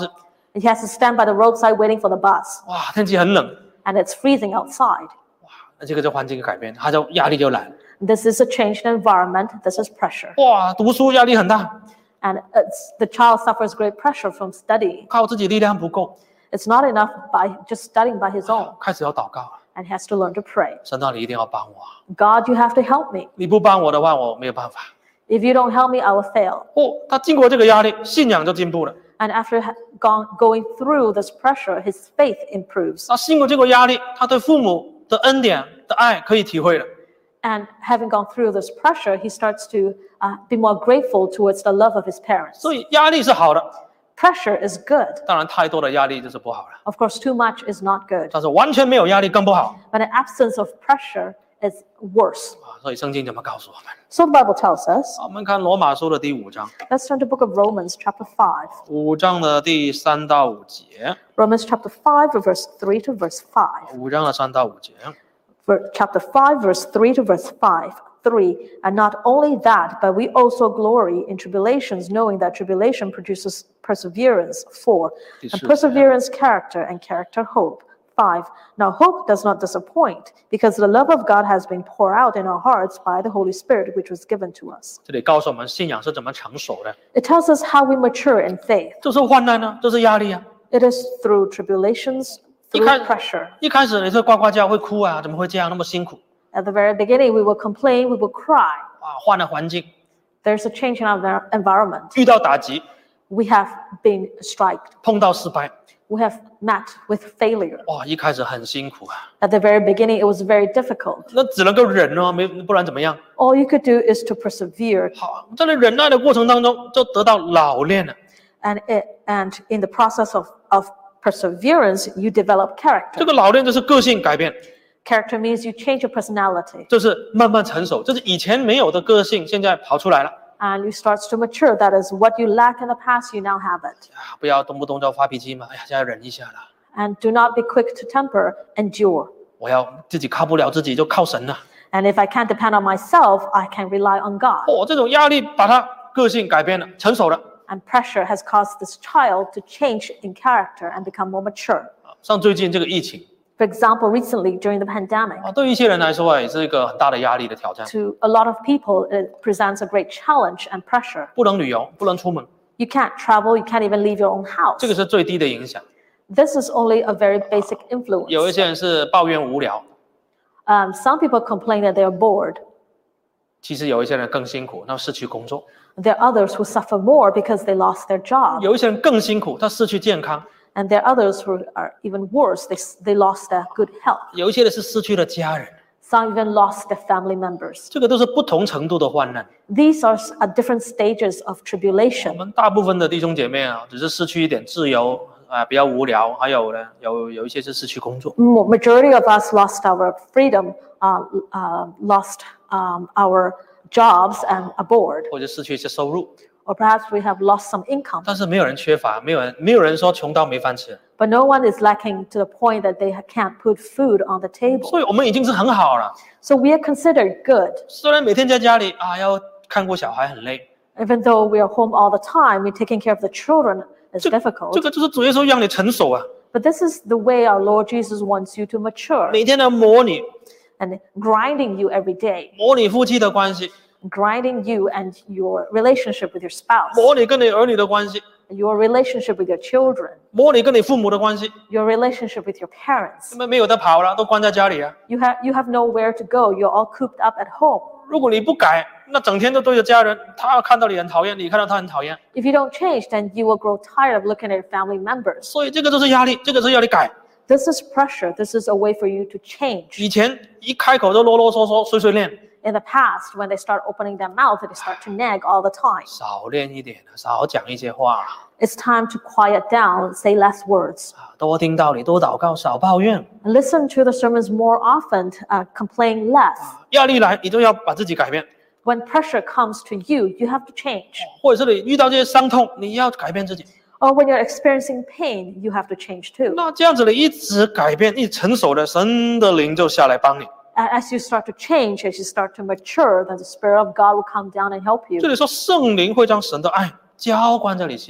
He has to stand by the roadside waiting for the bus, 哇，天气很冷， and it's freezing outside. 那这个就环境改变，他就压力就来了。 This is a changed environment. This is pressure. 哇，读书压力很大， And it's, the child suffers great pressure from studying. 靠自己力量不够， It's not enough by just studying by his own, 开始要祷告了。 and he has to learn to pray. 神啊，你一定要帮我， God, you have to help me. 你不帮我的话，我没有办法。 If you don't help me, I will fail. 哦，他经过这个压力，信仰就进步了。 And after ha- gone, going through this pressure, his faith improves. 那经过这个压力，他对父母的恩典的爱可以体会了。 And having gone through this pressure, he starts to uh, be more grateful towards the love of his parents. 所以压力是好的， Pressure is good. 当然太多的压力就是不好了。 Of course, too much is not good. 但是完全没有压力更不好 But an absence of pressure is worse. 啊！所以圣经怎么告诉我们？ So the Bible tells us. 我们看罗马书的第五章， Let's turn to the book of Romans, chapter five. 五章的第三到五节， Romans chapter five, verse three to verse five. 五章的三到五节。 Ver- Chapter five, verse three to verse five. Three, and not only that, but we also glory in tribulations, knowing that tribulation produces perseverance. Four, and perseverance, character, and character, hope. Five, now hope does not disappoint, because the love of God has been poured out in our hearts by the Holy Spirit, which was given to us. 这里告诉我们信仰是怎么成熟的， It tells us how we mature in faith. 就是患难呢，就是压力啊。 It is through tribulations, through You can't- pressure. 一开始你会呱呱叫，会哭啊，怎么会这样那么辛苦 At the very beginning, we will complain, we will cry. 啊？换了环境， There's a change in our envir- environment. 遇到打击， We have been striked. 碰到失败， We have met with failure. 哇，一开始很辛苦啊， At the very beginning, it was very difficult. 那只能够忍哦，没不然怎么样？ All you could do is to persevere. 好，在那忍耐的过程当中，就得到老练了。 And, it, and in the process of, of perseverance, you develop 这 character. 个老练就是个性改变， Character means you change your personality. 就是慢慢成熟，这是以前没有的个性，现在跑出来了 And you start to mature. That is what you lack in the past, you now have it. 啊！不要动不动就发脾气嘛，哎呀，现在忍一下啦， And do not be quick to temper, endure. 我要自己靠不了自己，就靠神了。 And if I can't depend on myself, I can rely on God. 哦，这种压力把他个性改变了，成熟了。 And pressure has caused this child to change in character and become more mature. 像最近这个疫情 For example, recently during the pandemic, 啊，对于一些人来说啊，也是一个很大的压力的挑战。 to a lot of people, it presents a great challenge and pressure. 不能旅游，不能出门， You can't travel, you can't even leave your own house. 这个是最低的影响。 This is only a very basic 有一 influence. 些人是抱怨无聊， Um, some people complain that they are bored. 其实有一些人更辛苦，他失去工作； There are others who suffer more because they lost their job. 有一些人更辛苦，他失去健康； And there are others who are even worse. They, they lost their good health. 有一些人是失去了家人。 Some even lost their family members. 这个都是不同程度的患难。 These are s- at different stages of 我 tribulation. 们大部分的弟兄姐妹啊，只是失去一点自由啊、比较无聊；还有呢，有有一些是失去工作。 Mo- Majority of us lost our freedom, uh, uh, lost um, our jobs and are bored. 或者失去一些收入， Or perhaps we have lost some income. 但是没有人缺乏，没有人没有人说穷到没饭吃， But no one is lacking to the point that they ha- can't put food on the table. 所以我们已经是很好了。 So we are considered good. 虽然每天在家里啊要看顾小孩很累， Even though we are home all the time, we're taking care of the children is 这 difficult. 这个就是主耶稣让你成熟啊， But this is the way our Lord Jesus wants you to mature 每天的模拟 and grinding you every day, 模拟夫妻的关系， grinding you and your relationship with your spouse, 模拟跟你儿女的关系， your relationship with your children, 模拟跟你父母的关系， your relationship with your parents. 他们没有得跑了，都关在家里啊。 You have you have nowhere to go. You're all cooped up at home. 如果你不改，那整天都对着家人，他要看到你很讨厌，你看到他很讨厌， If you don't change, then you will grow tired of looking at your family members. 所以这个都是压力，这个是要你改。 This is pressure. This is a way for you to change. 以前一开口就啰啰嗦嗦、碎碎念， In the past, when they start opening their mouth, they start to nag all the time. 少练一点，少讲一些话 It's time to quiet down, say less words. 啊，多听道理，多祷告，少抱怨。 Listen to the sermons more often, uh, complain less. 压力来，你就要把自己改变， When pressure comes to you, you have to change. 或者是你遇到这些伤痛，你要改变自己。 Or when you're experiencing pain, you have to change too. 那这样子你一直改变，一直成熟的，神的灵就下来帮你。 A- As you start to change, as you start to mature, then the Spirit of God will come down and help 这 you. 里说圣灵会将神的爱浇灌在你心里，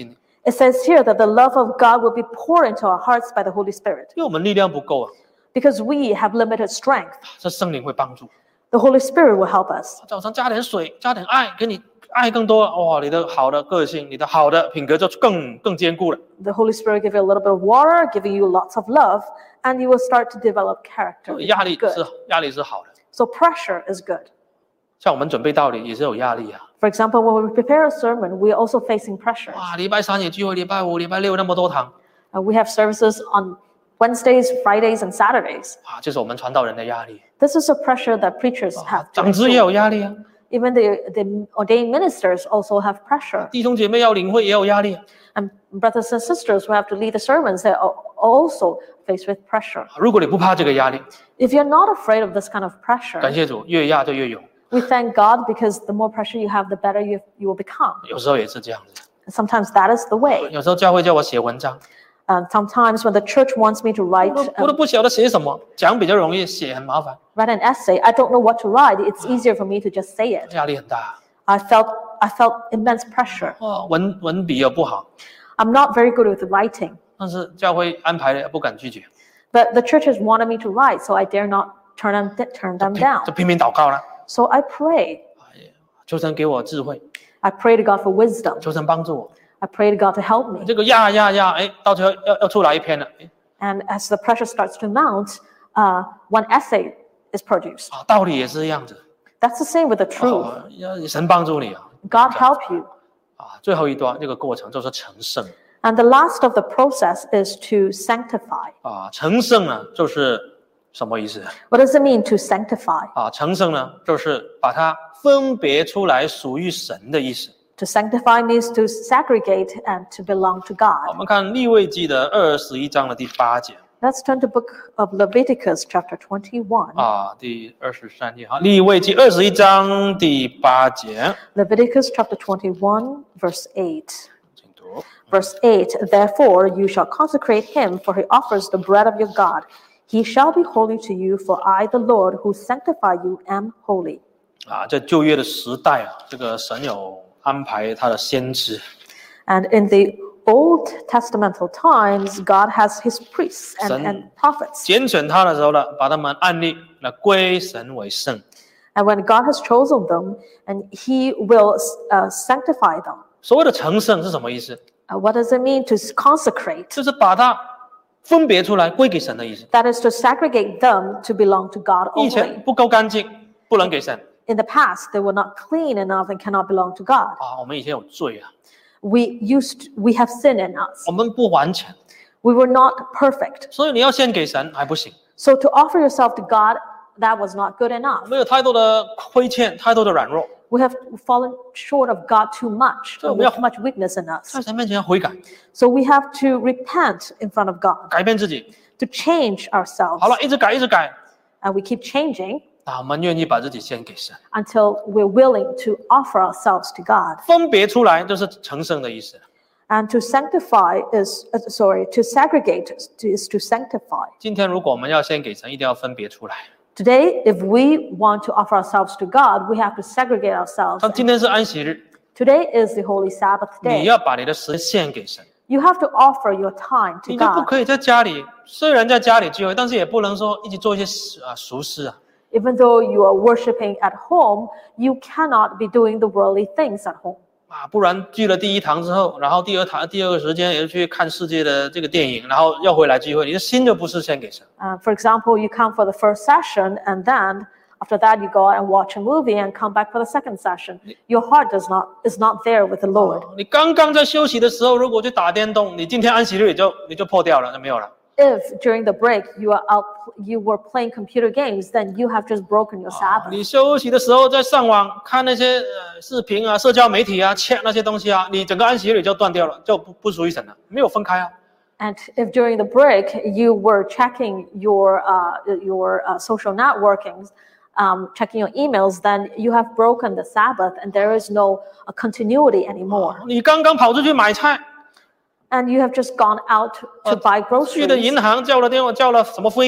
It says here that the love of God will be poured into our hearts by the Holy Spirit 因为我们力量不够啊， because we have limited strength. 这圣灵会帮助。 The Holy Spirit will help us. 早上加点水，加点爱，给你爱更多，哇，你的好的个性，你的好的品格就更更坚固了。 The Holy Spirit give you a little bit of water, giving you lots of love, and you will start to develop character. 压力 Good. 是压力是好的， So pressure is good. 像我们准备道理也是有压力啊。 For example, when we prepare a sermon, we are also facing pressure. 哇，礼拜三也聚会，礼拜五、礼拜六那么多堂， Uh, we have services on Wednesdays, Fridays, and Saturdays. 啊，这是我们传道人的压力。 This is a pressure that preachers have. 长子也有压力啊， Even the, the ordained ministers also have pressure. 弟兄姐妹要领会也有压力啊。 And brothers and sisters who have to lead the sermons, they are also faced with pressure. 如果你不怕这个压力， If you're not afraid of this kind of 感 pressure, 谢主，越压就越勇。 we thank God because the more pressure you have, the better you, you will become. 有时候也是这样子， And sometimes that is the way. 有时候教会叫我写文章， And sometimes when the church wants me to write, 我我 um, 都不晓得写什么，讲比较容易，写很麻烦， write an essay, I don't know what to write. It's easier for me to just say it. 压力很大。 I felt I felt immense pressure. 哦，文文笔又不好， I'm not very good with writing, 但是教会安排的不敢拒绝， but the churches wanted me to write, so I dare not turn them turn them 就 down. 拼命祷告了， So I pray. 求神给我智慧， I pray to God for wisdom. 求神帮助我。 I pray to God to help me. 这个压压压，哎，到最后要要出来一篇了，哎 And as the pressure starts to mount, uh, one essay is produced. 啊，道理也是一样子， That's the same with the truth. 哦，要神帮助你啊， God help you. 啊，最后一段这个过程就是成圣 And the last of the process is to sanctify. 啊，成圣呢就是什么意思 What does it mean to sanctify? 啊？成圣呢就是把它分别出来属于神的意思。 To sanctify means to segregate and to belong to 我 God. 们看利未记的二十一章的第八节 Let's turn to the book of Leviticus chapter twenty-one. 啊，第二十三节哈，利未记二十一章第八节， Leviticus chapter twenty-one, verse eight. 请读。 Verse eight, therefore you shall consecrate him, for he offers the bread of your God. He shall be holy to you, for I, the Lord, who sanctify you, am holy. 啊，在旧约的时代啊，这个神有安排他的先知 And in the Old Testamental times, God has his priests and, Son- and prophets. 拣选他的时候呢，把他们按立来归神为圣。 And when God has chosen them, and he will uh, sanctify them. 所谓的成圣是什么意思？ Uh, what does it mean to consecrate? 就是把它分别出来归给神的意思。 That is to segregate them to belong to God 以 only. 前不够干净，不能给神 In the past, they were not clean enough and cannot belong to God. 啊。我们以前有罪啊， We used, we have sin in us. 我们不完全， We were not perfect. 所以你要献给神还不行。 So to offer yourself to God, that was not good 我 enough. 们有太多的亏欠，太多的软弱， We have fallen short of God too much. So and we with have- too much weakness in us. 在神面前要悔改， So we have to repent in front of God, 改变自己。 to change ourselves. 好了，一直改，一直改， And we keep changing 那我们愿意把自己献给神， until we're willing to offer ourselves to God. 分别出来就是成圣的意思。 And to sanctify is, uh, sorry, to segregate is to, is to sanctify. 今天如果我们要献给神，一定要分别出来。 Today, if we want to offer ourselves to God, we have to segregate ourselves. 那今天是安息日， Today is the Holy Sabbath 你 day. 要把你的时间献给神， You have to offer your time to 你就不 God. 可以在家里，虽然在家里聚会，但是也不能说一直做一些啊俗事啊。 Even though you are worshiping at home, you cannot be doing the worldly things at home. 啊，不然聚了第一堂之后，然后第二堂第二个时间也去看世界的这个电影，然后要回来聚会，你的心就不是献给神。 Uh, for example, you come for the first session, and then after that, you go out and watch a movie and come back for the second session. Your heart does not is not there with the Lord. 你刚刚在休息的时候，如果去打电动，你今天安息日也就你就破掉了，那没有了。 If during the break you are out, you were playing computer games, then you have just broken your Sabbath. 你休息的时候在上网看那些呃视频啊、社交媒体啊、chat 那些东西啊，你整个安息日就断掉了，就不不属于神了，没有分开啊。 And if during the break you were checking your uh, your uh, social networkings, um, checking your emails, then you have broken the Sabbath, and there is no uh, continuity anymore. 你刚刚跑出去买菜， And you have just gone out to buy 去的 groceries, 银行交了电话，交了什么费用，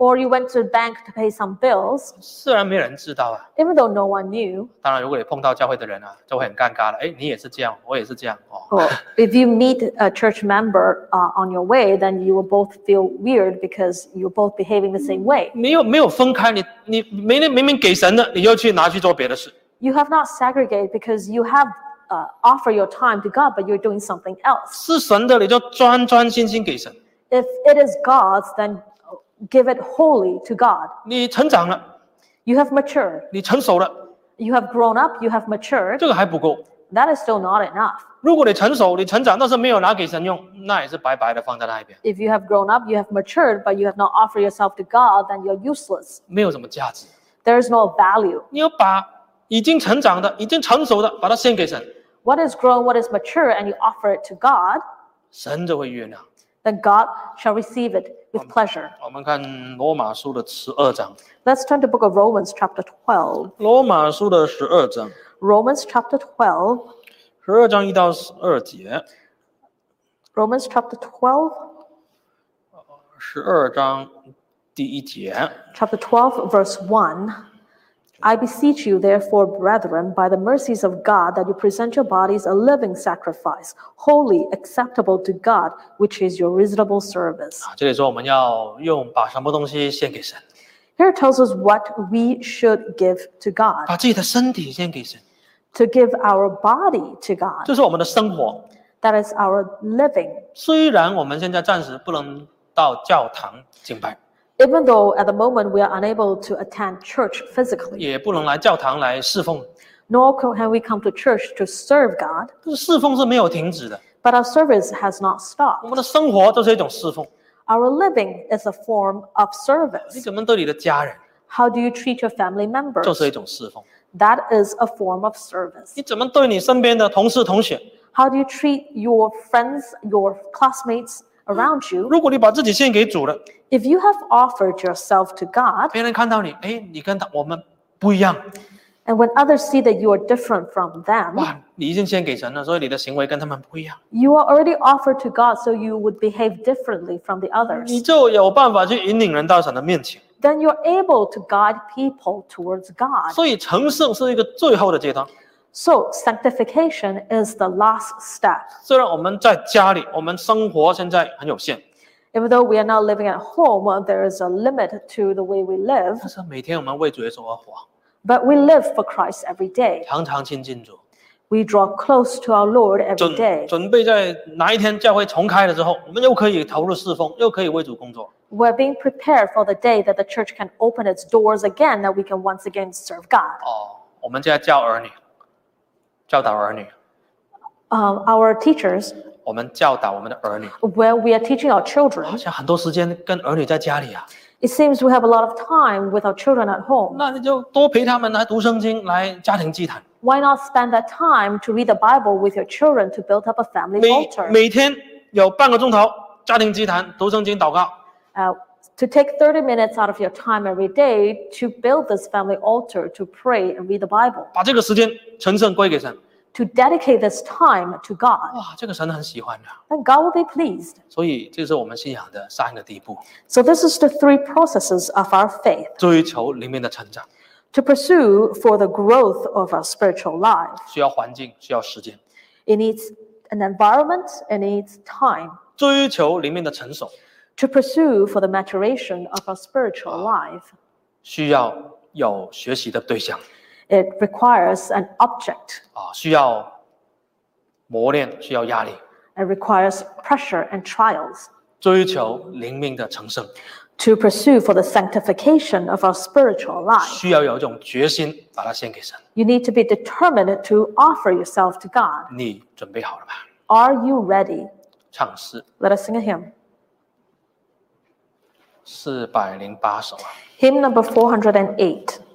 or you went to the bank to pay some bills, 虽然没人知道啊， even though no one knew. 当然如果你碰到教会的人啊，就会很尴尬了。哎，你也是这样，我也是这样哦。 Or if you meet a church member uh, on your way, then you will both feel weird because you're both behaving the same way. 没有没有分开，你你明明明明给神的，你又去拿去做别的事。 You have not segregated because you have uh, offer your time to God, but you're doing something else. 是神的，你就专专心心给神。 If it is God's, then give it wholly to God. 你成长了， You have matured. 你成熟了， You have grown up. You have matured. 这个还不够。 That is still not enough. 如果你成熟，你成长，但是没有拿给神用，那也是白白的放在那一边， If you have grown up, you have matured, but you have not offered yourself to God, then you're useless. 没有什么价值。 There is no value. 你要把已经成长的、已经成熟的，把它献给神， What is grown, what is mature, and you offer it to God, 神就会悦纳。 then God shall receive it with pleasure. 我们看罗马书的十二章， Let's turn to the book of Romans, chapter twelve. 罗马书的十二章， Romans, chapter twelve. 十二章一到十二节， Romans, chapter twelve. 十二章第一节， Chapter twelve, verse one. I beseech you, therefore, brethren, by the mercies of God, that you present your bodies a living sacrifice, holy, acceptable to God, which is your reasonable service. 这里说我们要用把什么东西献给神， Here it tells us what we should give to God, 把自己的身体献给神， to give our body to God. 这是我们的生活。 That is our living. 虽然我们现在暂时不能到教堂敬拜， Even though at the moment we are unable to attend church physically, 也不能来教堂来侍奉， nor can we come to church to serve God, 但是侍奉是没有停止的。 but our service has not 我 stopped. 们的生活就是一种侍奉。 Our living is a form of 你 service. 怎么对你的家人， How do you treat your family 就 members? 是一种侍奉。 That is a form of service. 你怎么对你身边的同事同学？ How do you treat your friends, your classmates around you? 如果你把自己献给主了， If you have offered yourself to God, 别人看到你，哎，你跟他我们不一样， and when others see that you are different from them, 哇，你已经献给神了，所以你的行为跟他们不一样， you are already offered to God, so you would behave differently from the 你 others. 就有办法去引领人到神的面前。 Then you're able to guide people towards God. 所以成圣是一个最后的阶段。 So sanctification is the last step. 虽然我们在家里，我们生活现在很有限， Even though we are now living at home, uh, there is a limit to the way we live, 但是每天我们为主耶稣而活， but we live for Christ every day. 常常亲近主， We draw close to our Lord every 准 day. 准备在哪一天教会重开的时候，我们又可以投入侍奉，又可以为主工作。 We're being prepared for the day that the church can open its doors again, that we can once again serve God. 哦，我们现在教儿女，教导儿女， Um, our teachers, 我们教导我们的儿女， when we are teaching our 好 children, 像很多时间跟儿女在家里啊， it seems we have a lot of time with our children at home. 那你就多陪他们来读圣经，来家庭祭坛。 Why not spend that time to read the Bible with your children to build up a family 每 altar? 每天有半个钟头家庭祭坛，读圣经祷告。 Uh, to take thirty minutes out of your time every day to build this family altar, to pray and read the Bible, 把这个时间成圣归给神， to dedicate this time to God, 哇，这个神很喜欢的。 then God will be pleased. 所以这是我们信仰的三个第一步： So this is the three processes of our faith. 追求里面的成长， To pursue for the growth of our spiritual life. 需要环境，需要时间； It needs an environment, it needs time. 追求里面的成熟， To pursue for the maturation of our spiritual life. 需要有学习的对象 It requires an object. 啊，需要磨练，需要压力， It requires pressure and trials. 追求灵命的成圣， To pursue for the sanctification of our spiritual life. 需要有一种决心，把它献给神。 You need to be determined to offer yourself to God. 你准备好了吗？ Are you ready? 唱诗 Let us sing a hymn. 四百零八首啊。 Hymn number four hundred eight.